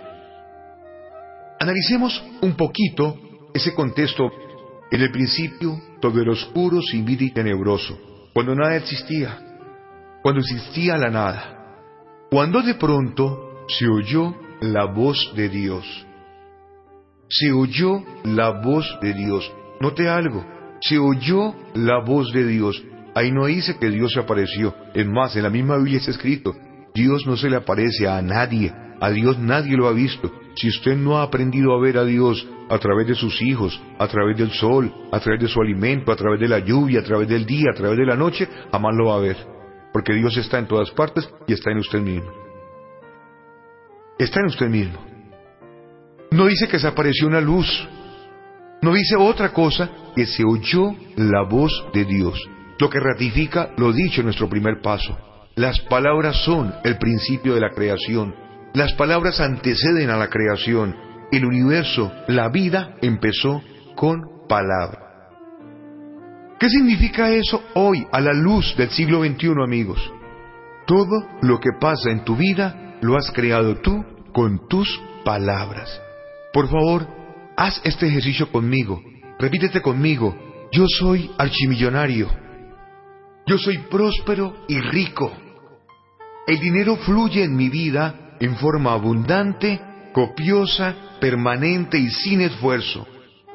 Analicemos un poquito ese contexto. En el principio, todo era oscuro, sin vida y tenebroso, cuando nada existía, cuando existía la nada. Cuando de pronto se oyó la voz de Dios. Se oyó la voz de Dios. Note algo, se oyó la voz de Dios. Ahí no dice que Dios se apareció. Es más, en la misma Biblia está escrito, Dios no se le aparece a nadie. A Dios nadie lo ha visto. Si usted no ha aprendido a ver a Dios a través de sus hijos, a través del sol, a través de su alimento, a través de la lluvia, a través del día, a través de la noche, jamás lo va a ver. Porque Dios está en todas partes y está en usted mismo. Está en usted mismo. No dice que se apareció una luz. No dice otra cosa que se oyó la voz de Dios. Lo que ratifica lo dicho en nuestro primer paso. Las palabras son el principio de la creación. Las palabras anteceden a la creación. El universo, la vida, empezó con palabra. ¿Qué significa eso hoy, a la luz del siglo veintiuno, amigos? Todo lo que pasa en tu vida lo has creado tú con tus palabras. Por favor, haz este ejercicio conmigo. Repítete conmigo. Yo soy archimillonario. Yo soy próspero y rico. El dinero fluye en mi vida en forma abundante, copiosa, permanente y sin esfuerzo.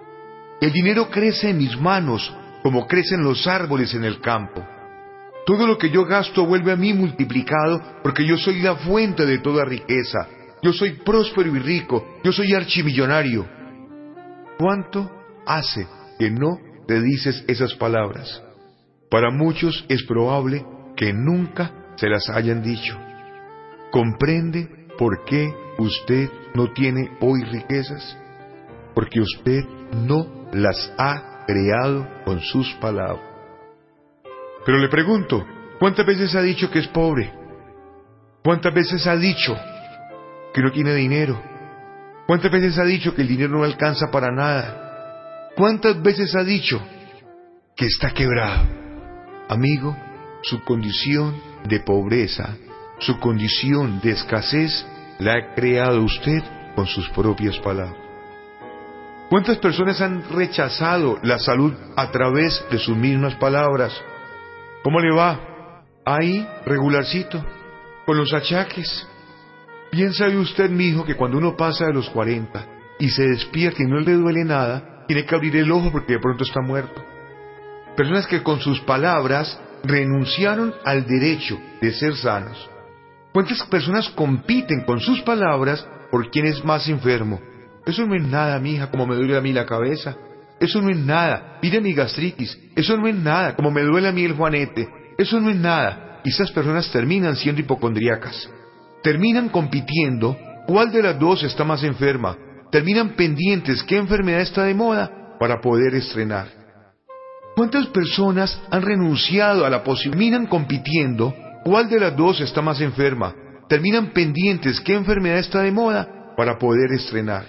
El dinero crece en mis manos como crecen los árboles en el campo. Todo lo que yo gasto vuelve a mí multiplicado porque yo soy la fuente de toda riqueza. Yo soy próspero y rico. Yo soy archimillonario. ¿Cuánto hace que no te dices esas palabras? Para muchos es probable que nunca se las hayan dicho. ¿Comprende por qué usted no tiene hoy riquezas? Porque usted no las ha creado con sus palabras. Pero le pregunto, ¿cuántas veces ha dicho que es pobre? ¿Cuántas veces ha dicho que no tiene dinero? ¿Cuántas veces ha dicho que el dinero no alcanza para nada? ¿Cuántas veces ha dicho que está quebrado? Amigo, su condición de pobreza, su condición de escasez, la ha creado usted con sus propias palabras. ¿Cuántas personas han rechazado la salud a través de sus mismas palabras? ¿Cómo le va? Ahí, regularcito, con los achaques. Bien sabe usted, mijo, que cuando uno pasa de los cuarenta y se despierta y no le duele nada, tiene que abrir el ojo porque de pronto está muerto. Personas que con sus palabras renunciaron al derecho de ser sanos. ¿Cuántas personas compiten con sus palabras por quién es más enfermo? Eso no es nada, mija, como me duele a mí la cabeza. Eso no es nada. Mire mi gastritis. Eso no es nada, como me duele a mí el juanete. Eso no es nada. Y esas personas terminan siendo hipocondríacas. Terminan compitiendo cuál de las dos está más enferma. Terminan pendientes qué enfermedad está de moda para poder estrenar. ¿Cuántas personas han renunciado a la posibilidad? Terminan compitiendo cuál de las dos está más enferma. Terminan pendientes qué enfermedad está de moda para poder estrenar.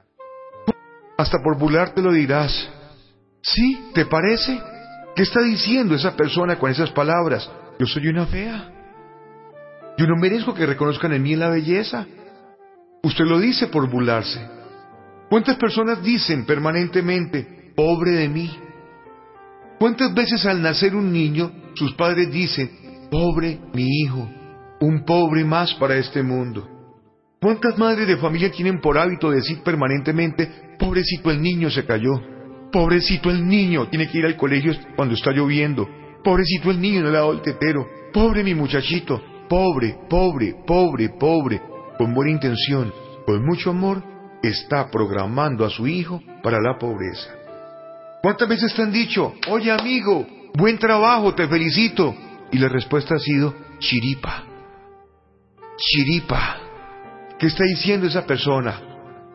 Hasta por burlarte lo dirás. ¿Sí? ¿Te parece? ¿Qué está diciendo esa persona con esas palabras? Yo soy una fea. Yo no merezco que reconozcan en mí la belleza. Usted lo dice por burlarse. ¿Cuántas personas dicen permanentemente, pobre de mí? ¿Cuántas veces al nacer un niño, sus padres dicen, pobre mi hijo, un pobre más para este mundo? ¿Cuántas madres de familia tienen por hábito decir permanentemente, pobrecito el niño se cayó, pobrecito el niño tiene que ir al colegio cuando está lloviendo, pobrecito el niño no le ha dado el tetero, pobre mi muchachito, pobre, pobre, pobre, pobre, con buena intención, con mucho amor, está programando a su hijo para la pobreza? ¿Cuántas veces te han dicho, oye amigo, buen trabajo, te felicito? Y la respuesta ha sido, chiripa, chiripa. ¿Qué está diciendo esa persona?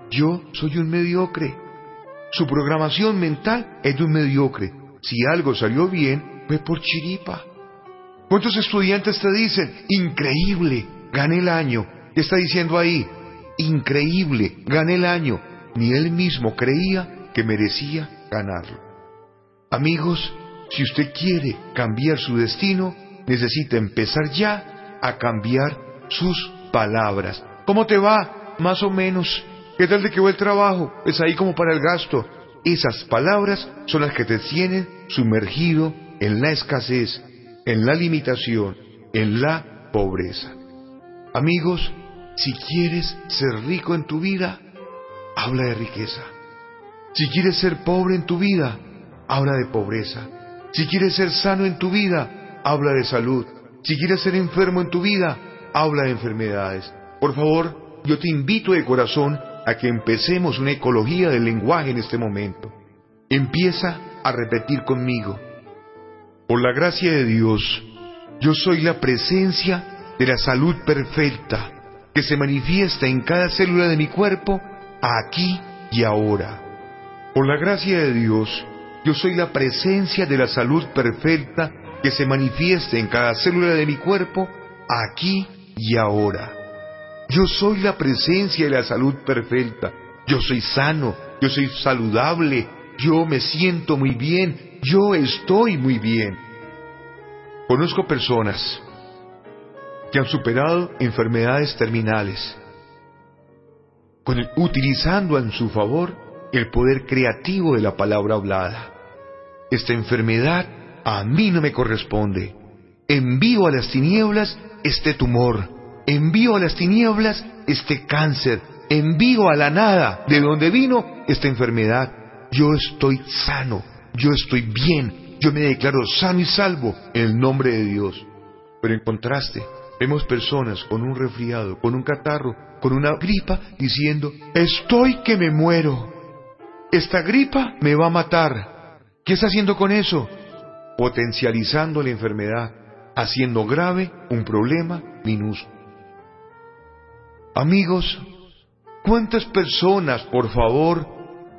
Yo soy un mediocre. Su programación mental es de un mediocre. Si algo salió bien, fue por chiripa. ¿Cuántos estudiantes te dicen, increíble, gané el año? ¿Qué está diciendo ahí? Increíble, gané el año. Ni él mismo creía que merecía ganarlo. Amigos, si usted quiere cambiar su destino, necesita empezar ya a cambiar sus palabras. ¿Cómo te va? Más o menos. ¿Qué tal de que va el trabajo? Es ahí como para el gasto. Esas palabras son las que te tienen sumergido en la escasez, en la limitación, en la pobreza. Amigos, si quieres ser rico en tu vida, habla de riqueza. Si quieres ser pobre en tu vida, habla de pobreza. Si quieres ser sano en tu vida, habla de salud. Si quieres ser enfermo en tu vida, habla de enfermedades. Por favor, yo te invito de corazón a que empecemos una ecología del lenguaje en este momento. Empieza a repetir conmigo. Por la gracia de Dios, yo soy la presencia de la salud perfecta que se manifiesta en cada célula de mi cuerpo, aquí y ahora. Por la gracia de Dios, yo soy la presencia de la salud perfecta que se manifiesta en cada célula de mi cuerpo, aquí y ahora. Yo soy la presencia de la salud perfecta. Yo soy sano, yo soy saludable, yo me siento muy bien, yo estoy muy bien. Conozco personas que han superado enfermedades terminales, con el, utilizando en su favor el poder creativo de la palabra hablada. Esta enfermedad a mí no me corresponde. Envío a las tinieblas este tumor. Envío a las tinieblas este cáncer. Envío a la nada de donde vino esta enfermedad. Yo estoy sano. Yo estoy bien. Yo me declaro sano y salvo en el nombre de Dios. Pero en contraste, vemos personas con un resfriado, con un catarro, con una gripa, diciendo, estoy que me muero. Esta gripa me va a matar. ¿Qué está haciendo con eso? Potencializando la enfermedad, haciendo grave un problema minúsculo. Amigos, ¿cuántas personas, por favor,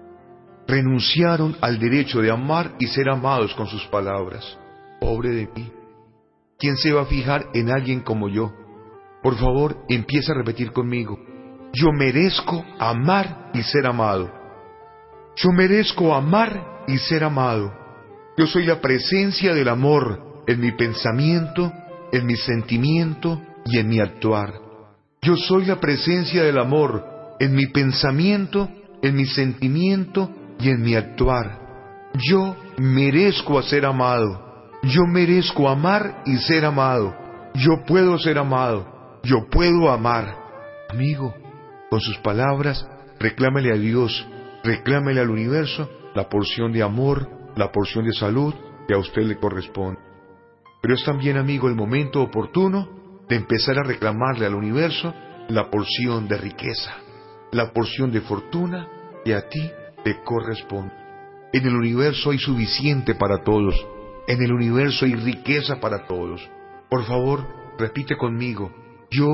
renunciaron al derecho de amar y ser amados con sus palabras? Pobre de mí. ¿Quién se va a fijar en alguien como yo? Por favor, empieza a repetir conmigo. Yo merezco amar y ser amado. Yo merezco amar y ser amado. Yo soy la presencia del amor en mi pensamiento, en mi sentimiento y en mi actuar. Yo soy la presencia del amor en mi pensamiento, en mi sentimiento y en mi actuar. Yo merezco ser amado. Yo merezco amar y ser amado. Yo puedo ser amado. Yo puedo amar. Amigo, con sus palabras, reclámele a Dios, reclámele al universo la porción de amor, la porción de salud que a usted le corresponde. Pero es también, amigo, el momento oportuno de empezar a reclamarle al universo la porción de riqueza, la porción de fortuna que a ti te corresponde. En el universo hay suficiente para todos. En el universo hay riqueza para todos. Por favor, repite conmigo. Yo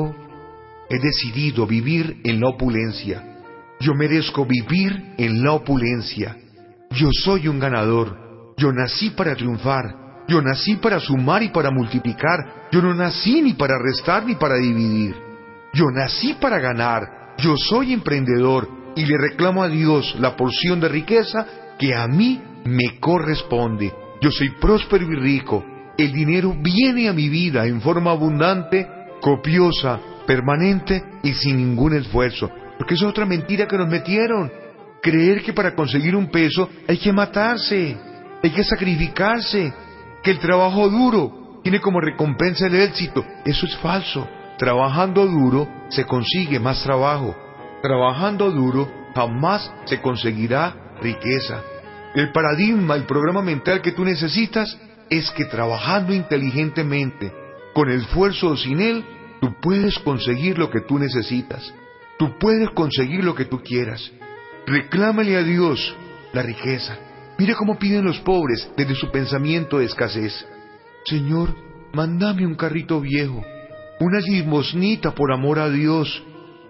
he decidido vivir en la opulencia. Yo merezco vivir en la opulencia. Yo soy un ganador. Yo nací para triunfar. Yo nací para sumar y para multiplicar. Yo no nací ni para restar ni para dividir. Yo nací para ganar. Yo soy emprendedor y le reclamo a Dios la porción de riqueza que a mí me corresponde. Yo soy próspero y rico. El dinero viene a mi vida en forma abundante, copiosa, permanente y sin ningún esfuerzo. Porque es otra mentira que nos metieron. Creer que para conseguir un peso hay que matarse, hay que sacrificarse, que el trabajo duro tiene como recompensa el éxito. Eso es falso. Trabajando duro se consigue más trabajo. Trabajando duro jamás se conseguirá riqueza. El paradigma, el programa mental que tú necesitas es que trabajando inteligentemente, con esfuerzo o sin él, tú puedes conseguir lo que tú necesitas. Tú puedes conseguir lo que tú quieras. Reclámale a Dios la riqueza. Mira cómo piden los pobres desde su pensamiento de escasez. Señor, mándame un carrito viejo, una limosnita por amor a Dios.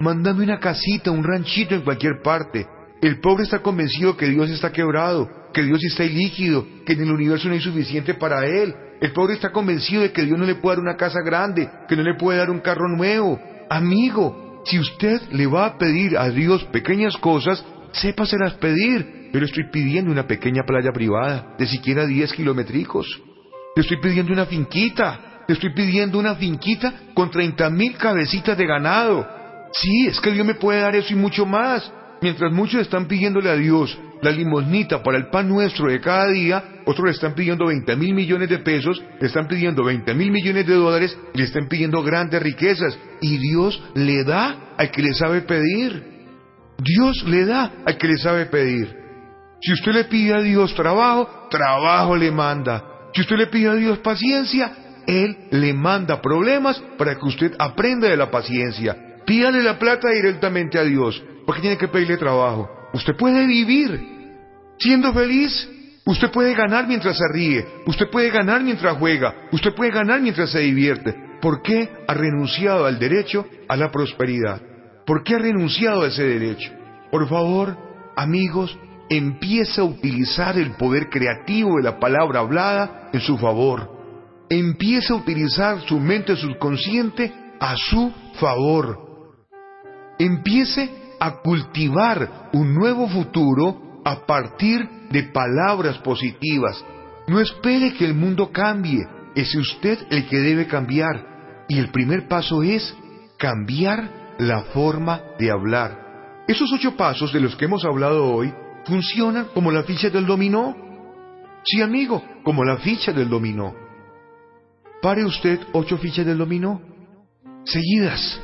mándame una casita, un ranchito en cualquier parte. El pobre está convencido que Dios está quebrado, que Dios está ilíquido, que en el universo no hay suficiente para él. El pobre está convencido de que Dios no le puede dar una casa grande, que no le puede dar un carro nuevo. Amigo, si usted le va a pedir a Dios pequeñas cosas, sépaselas pedir. Yo le estoy pidiendo una pequeña playa privada, de siquiera diez kilométricos. Le estoy pidiendo una finquita. Le estoy pidiendo una finquita con treinta mil cabecitas de ganado. Sí, es que Dios me puede dar eso y mucho más. Mientras muchos están pidiéndole a Dios la limosnita para el pan nuestro de cada día, otros le están pidiendo veinte mil millones de pesos, le están pidiendo veinte mil millones de dólares, le están pidiendo grandes riquezas. Y Dios le da al que le sabe pedir. Dios le da al que le sabe pedir. Si usted le pide a Dios trabajo, trabajo le manda. Si usted le pide a Dios paciencia, Él le manda problemas para que usted aprenda de la paciencia. Pídale la plata directamente a Dios. ¿Por qué tiene que pedirle trabajo? Usted puede vivir siendo feliz. Usted puede ganar mientras se ríe. Usted puede ganar mientras juega. Usted puede ganar mientras se divierte. ¿Por qué ha renunciado al derecho a la prosperidad? ¿Por qué ha renunciado a ese derecho? Por favor, amigos, empiece a utilizar el poder creativo de la palabra hablada en su favor. Empiece a utilizar su mente subconsciente a su favor. Empiece a cultivar un nuevo futuro a partir de palabras positivas. No espere que el mundo cambie, es usted el que debe cambiar. Y el primer paso es cambiar la forma de hablar. Esos ocho pasos de los que hemos hablado hoy funcionan como la ficha del dominó. Sí, amigo, como la ficha del dominó. Pare usted ocho fichas del dominó, seguidas,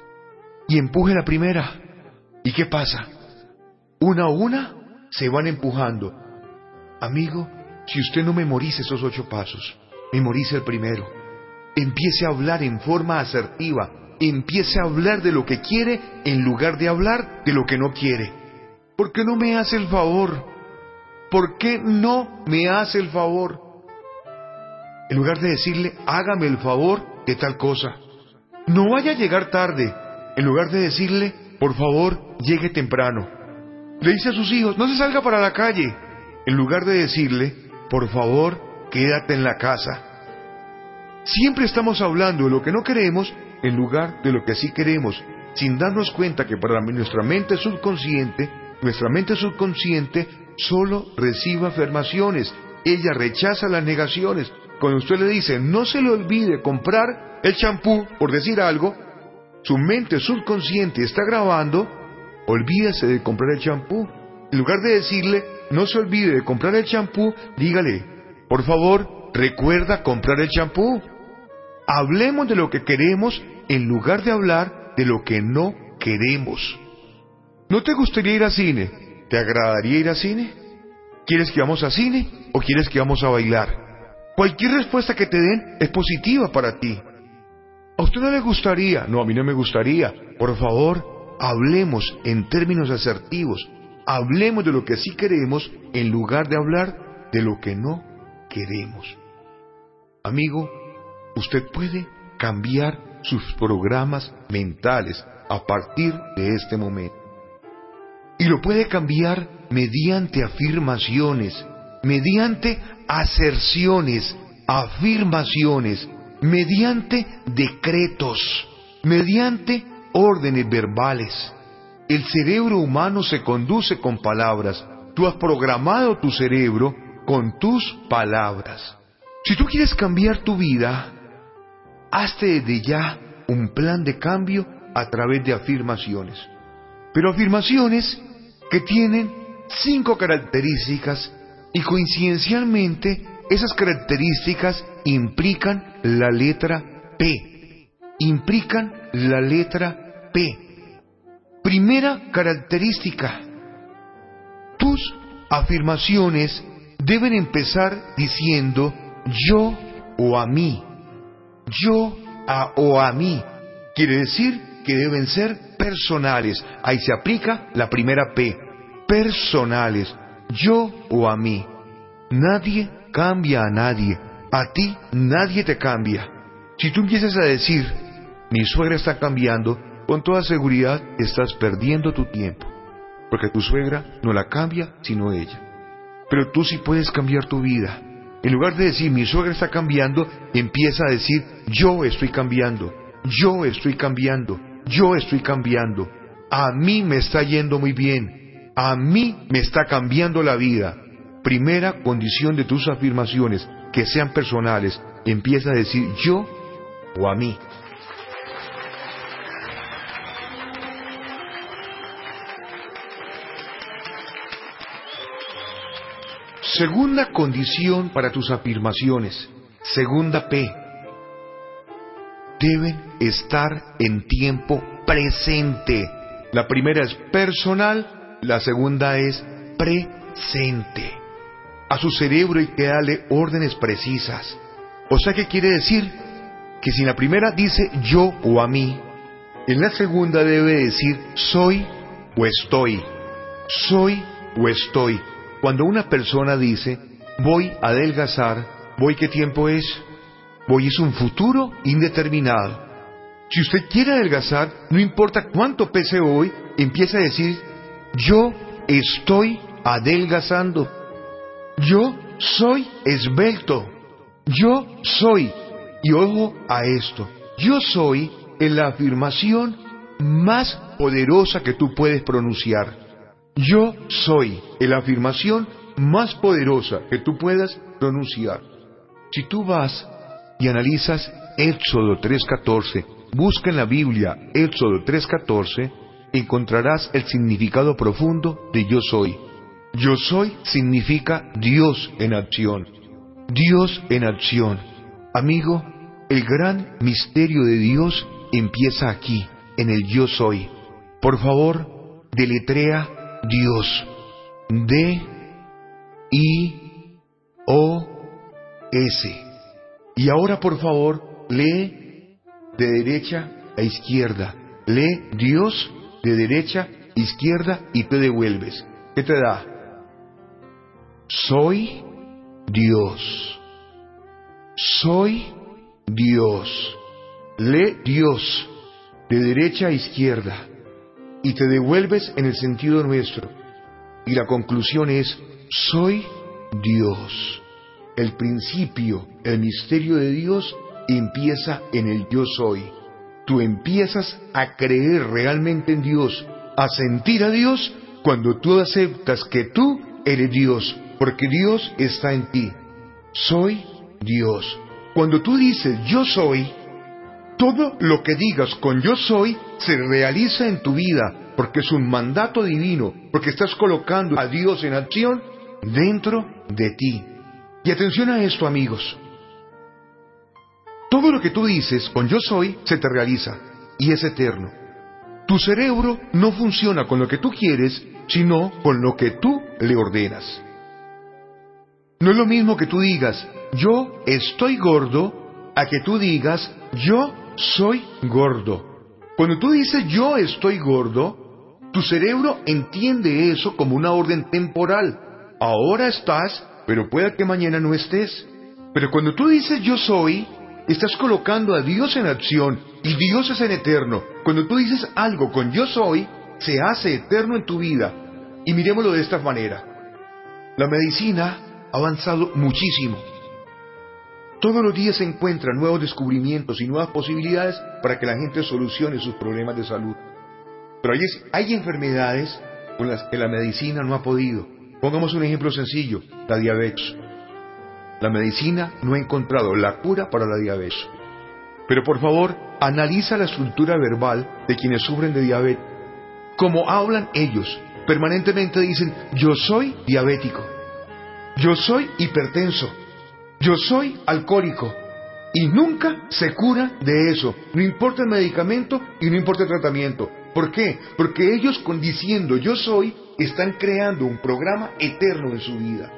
y empuje la primera. ¿Y qué pasa? Una a una se van empujando. Amigo, si usted no memoriza esos ocho pasos, memorice el primero. Empiece a hablar en forma asertiva. Empiece a hablar de lo que quiere en lugar de hablar de lo que no quiere. ¿Por qué no me hace el favor? ¿Por qué no me hace el favor? En lugar de decirle, hágame el favor de tal cosa. No vaya a llegar tarde. En lugar de decirle, por favor, llegue temprano. Le dice a sus hijos, no se salga para la calle. En lugar de decirle, por favor, quédate en la casa. Siempre estamos hablando de lo que no queremos en lugar de lo que sí queremos, sin darnos cuenta que para nuestra mente subconsciente, nuestra mente subconsciente solo recibe afirmaciones. Ella rechaza las negaciones. Cuando usted le dice, no se le olvide comprar el champú, por decir algo, su mente subconsciente está grabando, olvídese de comprar el champú. En lugar de decirle, no se olvide de comprar el champú, dígale, por favor, recuerda comprar el champú. Hablemos de lo que queremos en lugar de hablar de lo que no queremos. ¿No te gustaría ir al cine? ¿Te agradaría ir al cine? ¿Quieres que vamos al cine o quieres que vamos a bailar? Cualquier respuesta que te den es positiva para ti. ¿A usted no le gustaría? No, a mí no me gustaría. Por favor, hablemos en términos asertivos. Hablemos de lo que sí queremos en lugar de hablar de lo que no queremos. Amigo, usted puede cambiar sus programas mentales a partir de este momento. Y lo puede cambiar mediante afirmaciones, mediante aserciones, afirmaciones, mediante decretos, mediante órdenes verbales. El cerebro humano se conduce con palabras. Tú has programado tu cerebro con tus palabras. Si tú quieres cambiar tu vida, hazte desde ya un plan de cambio a través de afirmaciones. Pero afirmaciones que tienen cinco características y coincidencialmente esas características implican la letra P. Implican la letra P. Primera característica. Tus afirmaciones deben empezar diciendo yo o a mí. Yo a o a mí. Quiere decir que deben ser personales. Ahí se aplica la primera P. Personales. Yo o a mí. Nadie cambia a nadie. A ti nadie te cambia. Si tú empiezas a decir, mi suegra está cambiando, con toda seguridad estás perdiendo tu tiempo, porque tu suegra no la cambia sino ella. Pero tú sí puedes cambiar tu vida. En lugar de decir mi suegra está cambiando, empieza a decir yo estoy cambiando, yo estoy cambiando, yo estoy cambiando. A mí me está yendo muy bien, a mí me está cambiando la vida. Primera condición de tus afirmaciones, que sean personales, empieza a decir yo o a mí. Segunda condición para tus afirmaciones, segunda P. Deben estar en tiempo presente. La primera es personal, la segunda es presente. A su cerebro hay que darle órdenes precisas. O sea, ¿qué quiere decir? Que si en la primera dice yo o a mí, en la segunda debe decir soy o estoy. Soy o estoy. Cuando una persona dice voy a adelgazar, ¿voy qué tiempo es? Voy es un futuro indeterminado. Si usted quiere adelgazar, no importa cuánto pese hoy, empieza a decir yo estoy adelgazando. Yo soy esbelto. Yo soy. Y ojo a esto. Yo soy es la afirmación más poderosa que tú puedes pronunciar. Yo soy es la afirmación más poderosa que tú puedas pronunciar. Si tú vas y analizas Éxodo tres catorce, busca en la Biblia Éxodo tres catorce, encontrarás el significado profundo de yo soy. Yo soy significa Dios en acción. Dios en acción. Amigo, el gran misterio de Dios empieza aquí, en el yo soy. Por favor, deletrea Dios. D I O S. Y ahora, por favor, lee de derecha a izquierda. Lee Dios de derecha a izquierda y te devuelves. ¿Qué te da? Soy Dios. Soy Dios. Lee Dios de derecha a izquierda y te devuelves en el sentido nuestro. Y la conclusión es, soy Dios. El principio, el misterio de Dios empieza en el yo soy. Tú empiezas a creer realmente en Dios, a sentir a Dios cuando tú aceptas que tú eres Dios, porque Dios está en ti. Soy Dios. Cuando tú dices yo soy, todo lo que digas con yo soy se realiza en tu vida, porque es un mandato divino, porque estás colocando a Dios en acción dentro de ti. Y atención a esto, amigos. Todo lo que tú dices con yo soy se te realiza y es eterno. Tu cerebro no funciona con lo que tú quieres, sino con lo que tú le ordenas. No es lo mismo que tú digas yo estoy gordo a que tú digas yo soy gordo. Cuando tú dices yo estoy gordo, tu cerebro entiende eso como una orden temporal. Ahora estás, pero puede que mañana no estés. Pero cuando tú dices yo soy, estás colocando a Dios en acción y Dios es en eterno. Cuando tú dices algo con yo soy, se hace eterno en tu vida. Y miremoslo de esta manera. La medicina ha avanzado muchísimo. Todos los días se encuentran nuevos descubrimientos y nuevas posibilidades para que la gente solucione sus problemas de salud. Pero hay, hay enfermedades con las que la medicina no ha podido. Pongamos un ejemplo sencillo, la diabetes. La medicina no ha encontrado la cura para la diabetes. Pero por favor, analiza la estructura verbal de quienes sufren de diabetes. Como hablan ellos, permanentemente dicen, yo soy diabético, yo soy hipertenso, yo soy alcohólico. Y nunca se cura de eso. No importa el medicamento y no importa el tratamiento. ¿Por qué? Porque ellos, con diciendo yo soy, están creando un programa eterno en su vida.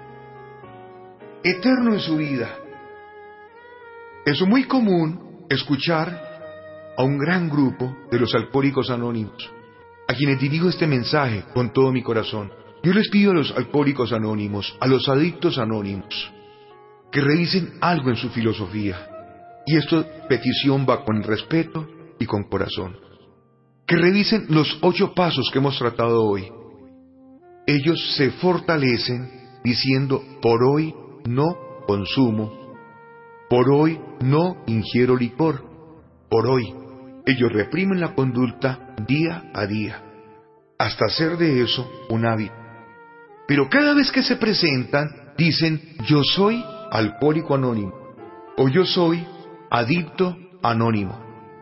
Eterno en su vida. Es muy común escuchar a un gran grupo de los alcohólicos anónimos, a quienes dirijo este mensaje con todo mi corazón. Yo les pido a los alcohólicos anónimos, a los adictos anónimos, que revisen algo en su filosofía. Y esta petición va con respeto y con corazón. que revisen los ocho pasos que hemos tratado hoy. Ellos se fortalecen diciendo, por hoy no consumo, por hoy no ingiero licor, por hoy. Ellos reprimen la conducta día a día, hasta hacer de eso un hábito. Pero cada vez que se presentan, dicen, yo soy alcohólico anónimo, o yo soy adicto anónimo.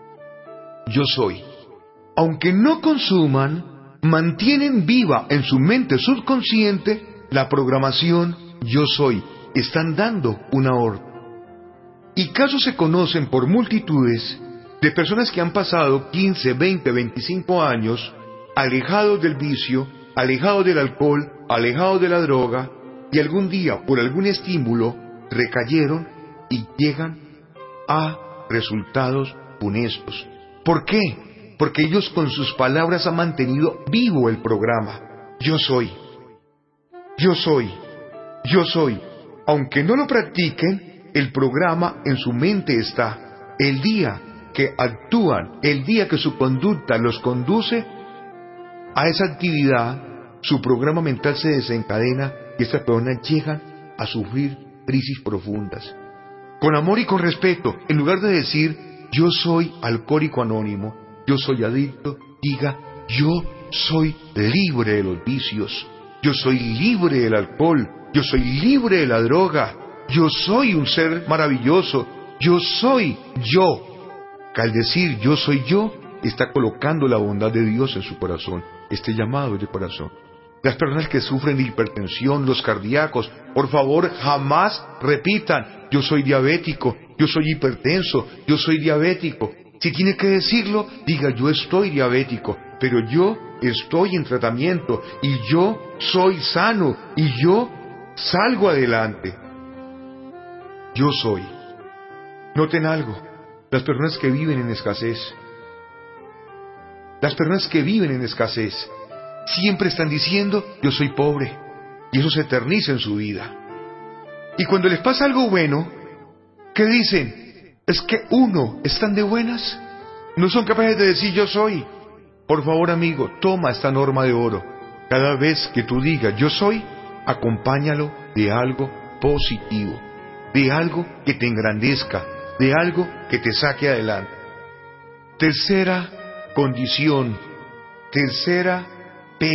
Yo soy. Aunque no consuman, mantienen viva en su mente subconsciente la programación yo soy. Están dando una orden. Y casos se conocen por multitudes de personas que han pasado quince, veinte, veinticinco años alejados del vicio, alejados del alcohol, alejados de la droga, y algún día, por algún estímulo, recayeron y llegan a resultados funestos. ¿Por qué? Porque ellos con sus palabras han mantenido vivo el programa. Yo soy. Yo soy. Yo soy. Aunque no lo practiquen, el programa en su mente está. El día que actúan, el día que su conducta los conduce a esa actividad, su programa mental se desencadena y estas personas llegan a sufrir crisis profundas. Con amor y con respeto, en lugar de decir, yo soy alcohólico anónimo, yo soy adicto, diga, yo soy libre de los vicios, yo soy libre del alcohol, yo soy libre de la droga, yo soy un ser maravilloso, yo soy yo. Que al decir yo soy yo, está colocando la bondad de Dios en su corazón, este llamado es de corazón. Las personas que sufren de hipertensión, los cardíacos, por favor, jamás repitan, yo soy diabético, yo soy hipertenso, yo soy diabético. Si tiene que decirlo, diga, yo estoy diabético, pero yo estoy en tratamiento, y yo soy sano, y yo salgo adelante. Yo soy. Noten algo, las personas que viven en escasez, las personas que viven en escasez, siempre están diciendo, yo soy pobre, y eso se eterniza en su vida. Y cuando les pasa algo bueno, ¿qué dicen? Es que uno, ¿están de buenas? No son capaces de decir yo soy. Por favor, amigo, toma esta norma de oro. Cada vez que tú digas yo soy, acompáñalo de algo positivo, de algo que te engrandezca, de algo que te saque adelante. Tercera condición, tercera P.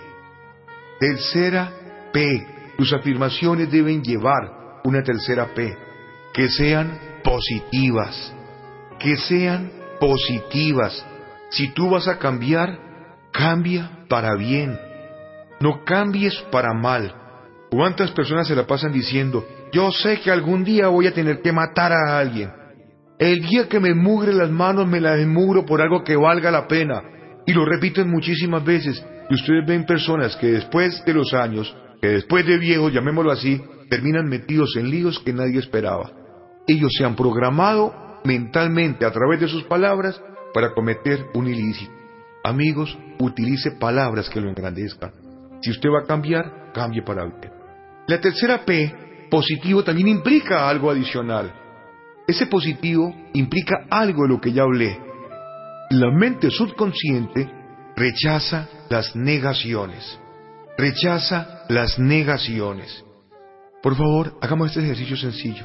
Tercera P. Tus afirmaciones deben llevar una tercera P. Que sean positivas. Que sean positivas. Si tú vas a cambiar, cambia para bien. No cambies para mal. ¿Cuántas personas se la pasan diciendo, yo sé que algún día voy a tener que matar a alguien? El día que me mugre las manos, me las enmugro por algo que valga la pena. Y lo repiten muchísimas veces. Y ustedes ven personas que después de los años, que después de viejos, llamémoslo así, terminan metidos en líos que nadie esperaba. Ellos se han programado mentalmente a través de sus palabras para cometer un ilícito. Amigos, utilice palabras que lo engrandezcan. Si usted va a cambiar, cambie para bien. La tercera P, positivo, también implica algo adicional. Ese positivo implica algo de lo que ya hablé. La mente subconsciente rechaza las negaciones. Rechaza las negaciones. Por favor, hagamos este ejercicio sencillo.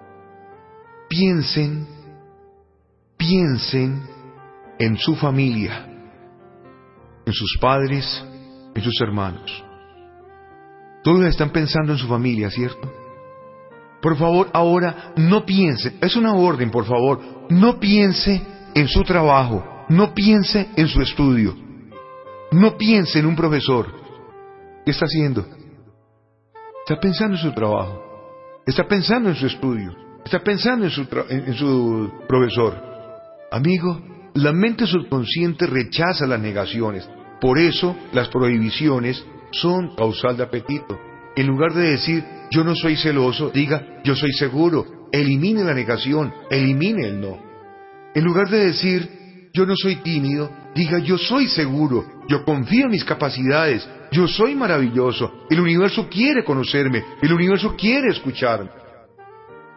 Piensen, piensen en su familia, en sus padres, en sus hermanos. Todos están pensando en su familia, ¿cierto? Por favor, ahora no piense, es una orden, por favor, no piense en su trabajo, no piense en su estudio, no piense en un profesor. ¿Qué está haciendo? Está pensando en su trabajo, está pensando en su estudio, está pensando en su, tra- en, en su profesor. Amigo, la mente subconsciente rechaza las negaciones, por eso las prohibiciones son causal de apetito. En lugar de decir, yo no soy celoso, diga, yo soy seguro. Elimine la negación, elimine el no. En lugar de decir, yo no soy tímido, diga, yo soy seguro, yo confío en mis capacidades, yo soy maravilloso, el universo quiere conocerme, el universo quiere escucharme.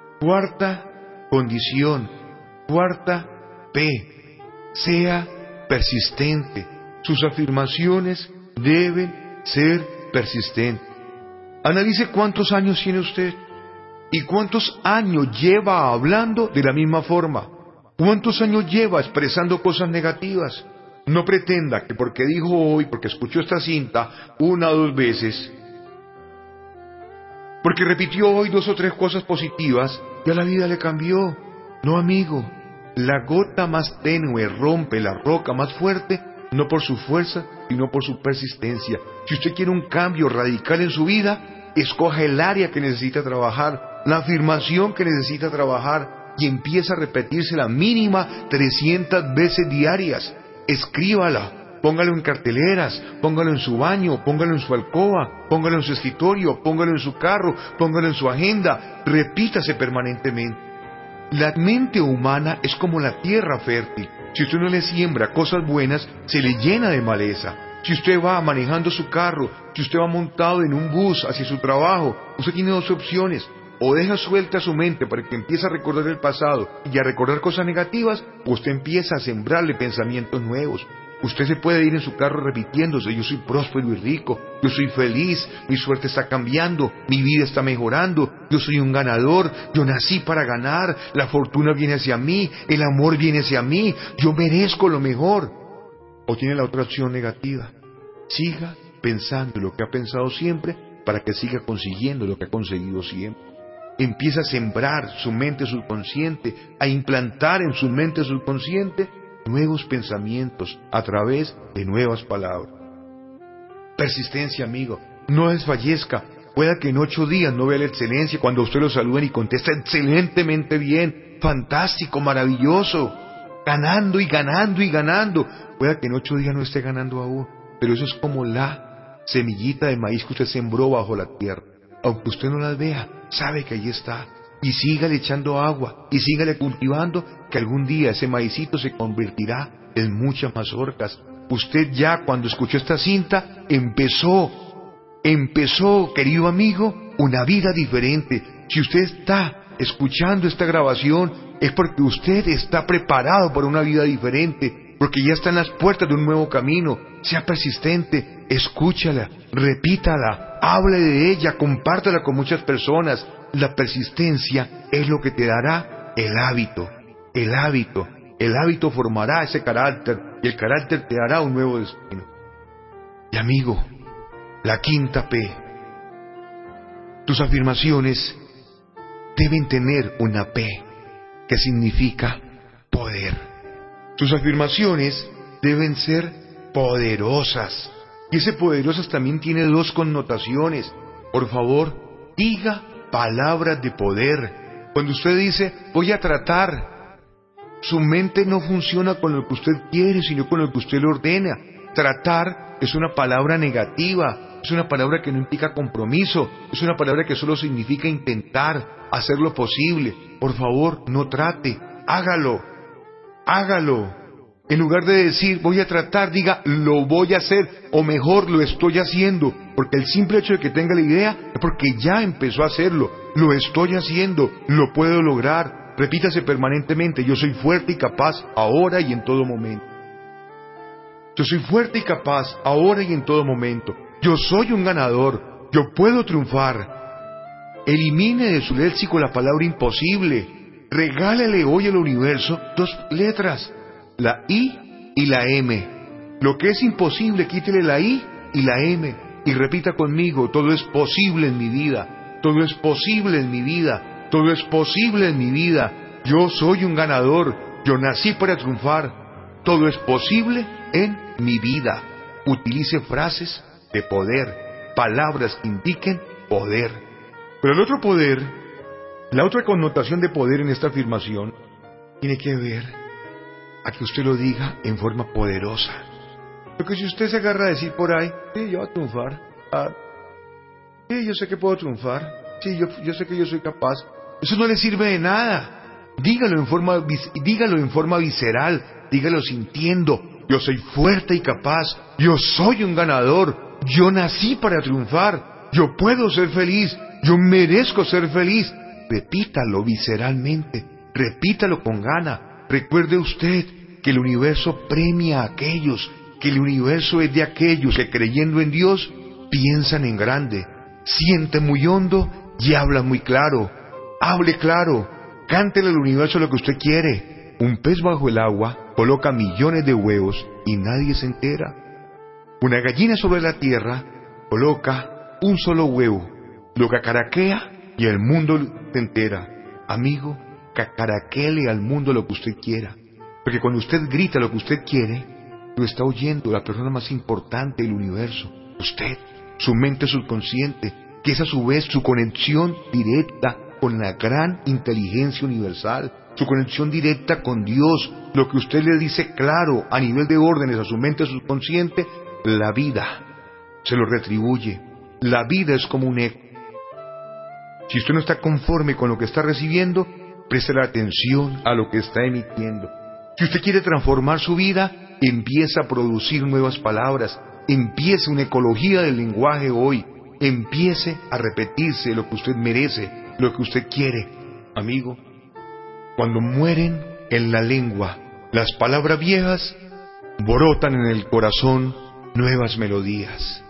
Cuarta condición, cuarta P, sea persistente. Sus afirmaciones deben ser persistentes. Analice cuántos años tiene usted y cuántos años lleva hablando de la misma forma. ¿Cuántos años lleva expresando cosas negativas? No pretenda que porque dijo hoy, porque escuchó esta cinta una o dos veces, porque repitió hoy dos o tres cosas positivas, ya la vida le cambió. No, amigo, la gota más tenue rompe la roca más fuerte, no por su fuerza, sino por su persistencia. Si usted quiere un cambio radical en su vida, escoja el área que necesita trabajar, la afirmación que necesita trabajar, y empieza a repetirse la mínima trescientas veces diarias. Escríbala, póngalo en carteleras, póngalo en su baño, póngalo en su alcoba, póngalo en su escritorio, póngalo en su carro, póngalo en su agenda, repítase permanentemente. La mente humana es como la tierra fértil. Si usted no le siembra cosas buenas, se le llena de maleza. Si usted va manejando su carro, si usted va montado en un bus hacia su trabajo, usted tiene dos opciones. O deja suelta su mente para que empiece a recordar el pasado y a recordar cosas negativas, o usted empieza a sembrarle pensamientos nuevos. Usted se puede ir en su carro repitiéndose: yo soy próspero y rico, yo soy feliz, mi suerte está cambiando, mi vida está mejorando, yo soy un ganador, yo nací para ganar, la fortuna viene hacia mí, el amor viene hacia mí, yo merezco lo mejor. O tiene la otra opción negativa: siga pensando lo que ha pensado siempre para que siga consiguiendo lo que ha conseguido siempre. Empieza a sembrar su mente subconsciente, a implantar en su mente subconsciente nuevos pensamientos a través de nuevas palabras. Persistencia, amigo. No desfallezca. Pueda que en ocho días no vea la excelencia cuando usted lo saluden y contesta excelentemente bien, fantástico, maravilloso, ganando y ganando y ganando. Pueda que en ocho días no esté ganando aún, pero eso es como la semillita de maíz que usted sembró bajo la tierra. Aunque usted no las vea, sabe que ahí está. Y sígale echando agua, y sígale cultivando, que algún día ese maicito se convertirá en muchas mazorcas. Usted ya cuando escuchó esta cinta, empezó, empezó, querido amigo, una vida diferente. Si usted está escuchando esta grabación, es porque usted está preparado para una vida diferente, porque ya está en las puertas de un nuevo camino. Sea persistente, escúchala, repítala, hable de ella, compártela con muchas personas. La persistencia es lo que te dará el hábito, el hábito, el hábito formará ese carácter y el carácter te dará un nuevo destino. Y amigo, la quinta P, tus afirmaciones deben tener una P que significa poder. Tus afirmaciones deben ser poderosas. Y ese poderosas también tiene dos connotaciones. Por favor, diga palabras de poder. Cuando usted dice, voy a tratar, su mente no funciona con lo que usted quiere, sino con lo que usted le ordena. Tratar es una palabra negativa, es una palabra que no implica compromiso, es una palabra que solo significa intentar, hacer lo posible. Por favor, no trate, hágalo, hágalo. En lugar de decir, voy a tratar, diga, lo voy a hacer, o mejor, lo estoy haciendo, porque el simple hecho de que tenga la idea es porque ya empezó a hacerlo. Lo estoy haciendo, lo puedo lograr. Repítase permanentemente: yo soy fuerte y capaz ahora y en todo momento. Yo soy fuerte y capaz ahora y en todo momento. Yo soy un ganador, yo puedo triunfar. Elimine de su léxico la palabra imposible. Regálele hoy al universo dos letras: la I y la M. Lo que es imposible, quítele la I y la M. Y repita conmigo: todo es posible en mi vida. Todo es posible en mi vida. Todo es posible en mi vida. Yo soy un ganador. Yo nací para triunfar. Todo es posible en mi vida. Utilice frases de poder, palabras que indiquen poder. Pero el otro poder, la otra connotación de poder en esta afirmación, tiene que ver a que usted lo diga en forma poderosa. Porque si usted se agarra a decir por ahí, sí, yo voy a triunfar, ah, sí, yo sé que puedo triunfar, sí, yo, yo sé que yo soy capaz, eso no le sirve de nada. Dígalo en forma, dígalo en forma visceral, dígalo sintiendo: yo soy fuerte y capaz, yo soy un ganador, yo nací para triunfar, yo puedo ser feliz, yo merezco ser feliz. Repítalo visceralmente, repítalo con gana. Recuerde usted que el universo premia a aquellos, que el universo es de aquellos que creyendo en Dios piensan en grande, sienten muy hondo y hablan muy claro. Hable claro, cántele al universo lo que usted quiere. Un pez bajo el agua coloca millones de huevos y nadie se entera. Una gallina sobre la tierra coloca un solo huevo, lo cacaraquea y el mundo se entera. Amigo, cacaraquele al mundo lo que usted quiera, porque cuando usted grita lo que usted quiere, lo está oyendo la persona más importante del universo, usted, su mente subconsciente, que es a su vez su conexión directa con la gran inteligencia universal, su conexión directa con Dios. Lo que usted le dice claro a nivel de órdenes a su mente subconsciente, la vida se lo retribuye. La vida es como un eco. Si usted no está conforme con lo que está recibiendo, preste la atención a lo que está emitiendo. Si usted quiere transformar su vida, empieza a producir nuevas palabras, empiece una ecología del lenguaje hoy, empiece a repetirse lo que usted merece, lo que usted quiere. Amigo, cuando mueren en la lengua las palabras viejas, brotan en el corazón nuevas melodías.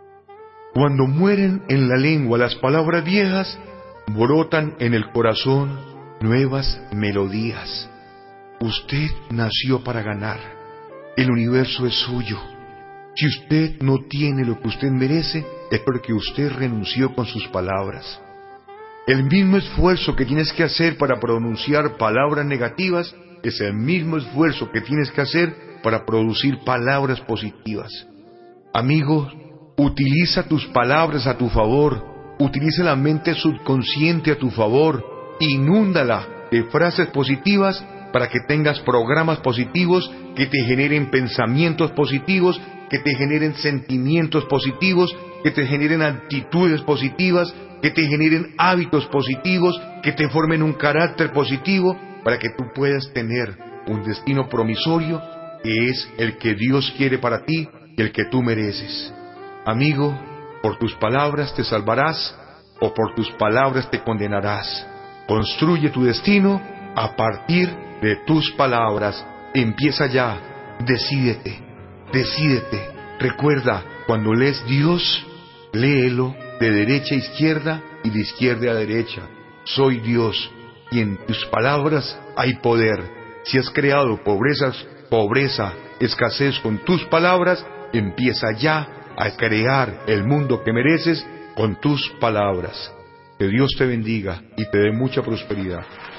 Cuando mueren en la lengua las palabras viejas, brotan en el corazón nuevas melodías. Usted nació para ganar. El universo es suyo. Si usted no tiene lo que usted merece, es porque usted renunció con sus palabras. El mismo esfuerzo que tienes que hacer para pronunciar palabras negativas es el mismo esfuerzo que tienes que hacer para producir palabras positivas. Amigo, utiliza tus palabras a tu favor, utiliza la mente subconsciente a tu favor, inúndala de frases positivas para que tengas programas positivos que te generen pensamientos positivos, que te generen sentimientos positivos, que te generen actitudes positivas, que te generen hábitos positivos, que te formen un carácter positivo, para que tú puedas tener un destino promisorio que es el que Dios quiere para ti y el que tú mereces. Amigo, por tus palabras te salvarás o por tus palabras te condenarás. Construye tu destino a partir de tus palabras. Empieza ya, decídete, decídete. Recuerda, cuando lees Dios, léelo de derecha a izquierda y de izquierda a derecha. Soy Dios, y en tus palabras hay poder. Si has creado pobreza, pobreza, escasez con tus palabras, empieza ya a crear el mundo que mereces con tus palabras. Que Dios te bendiga y te dé mucha prosperidad.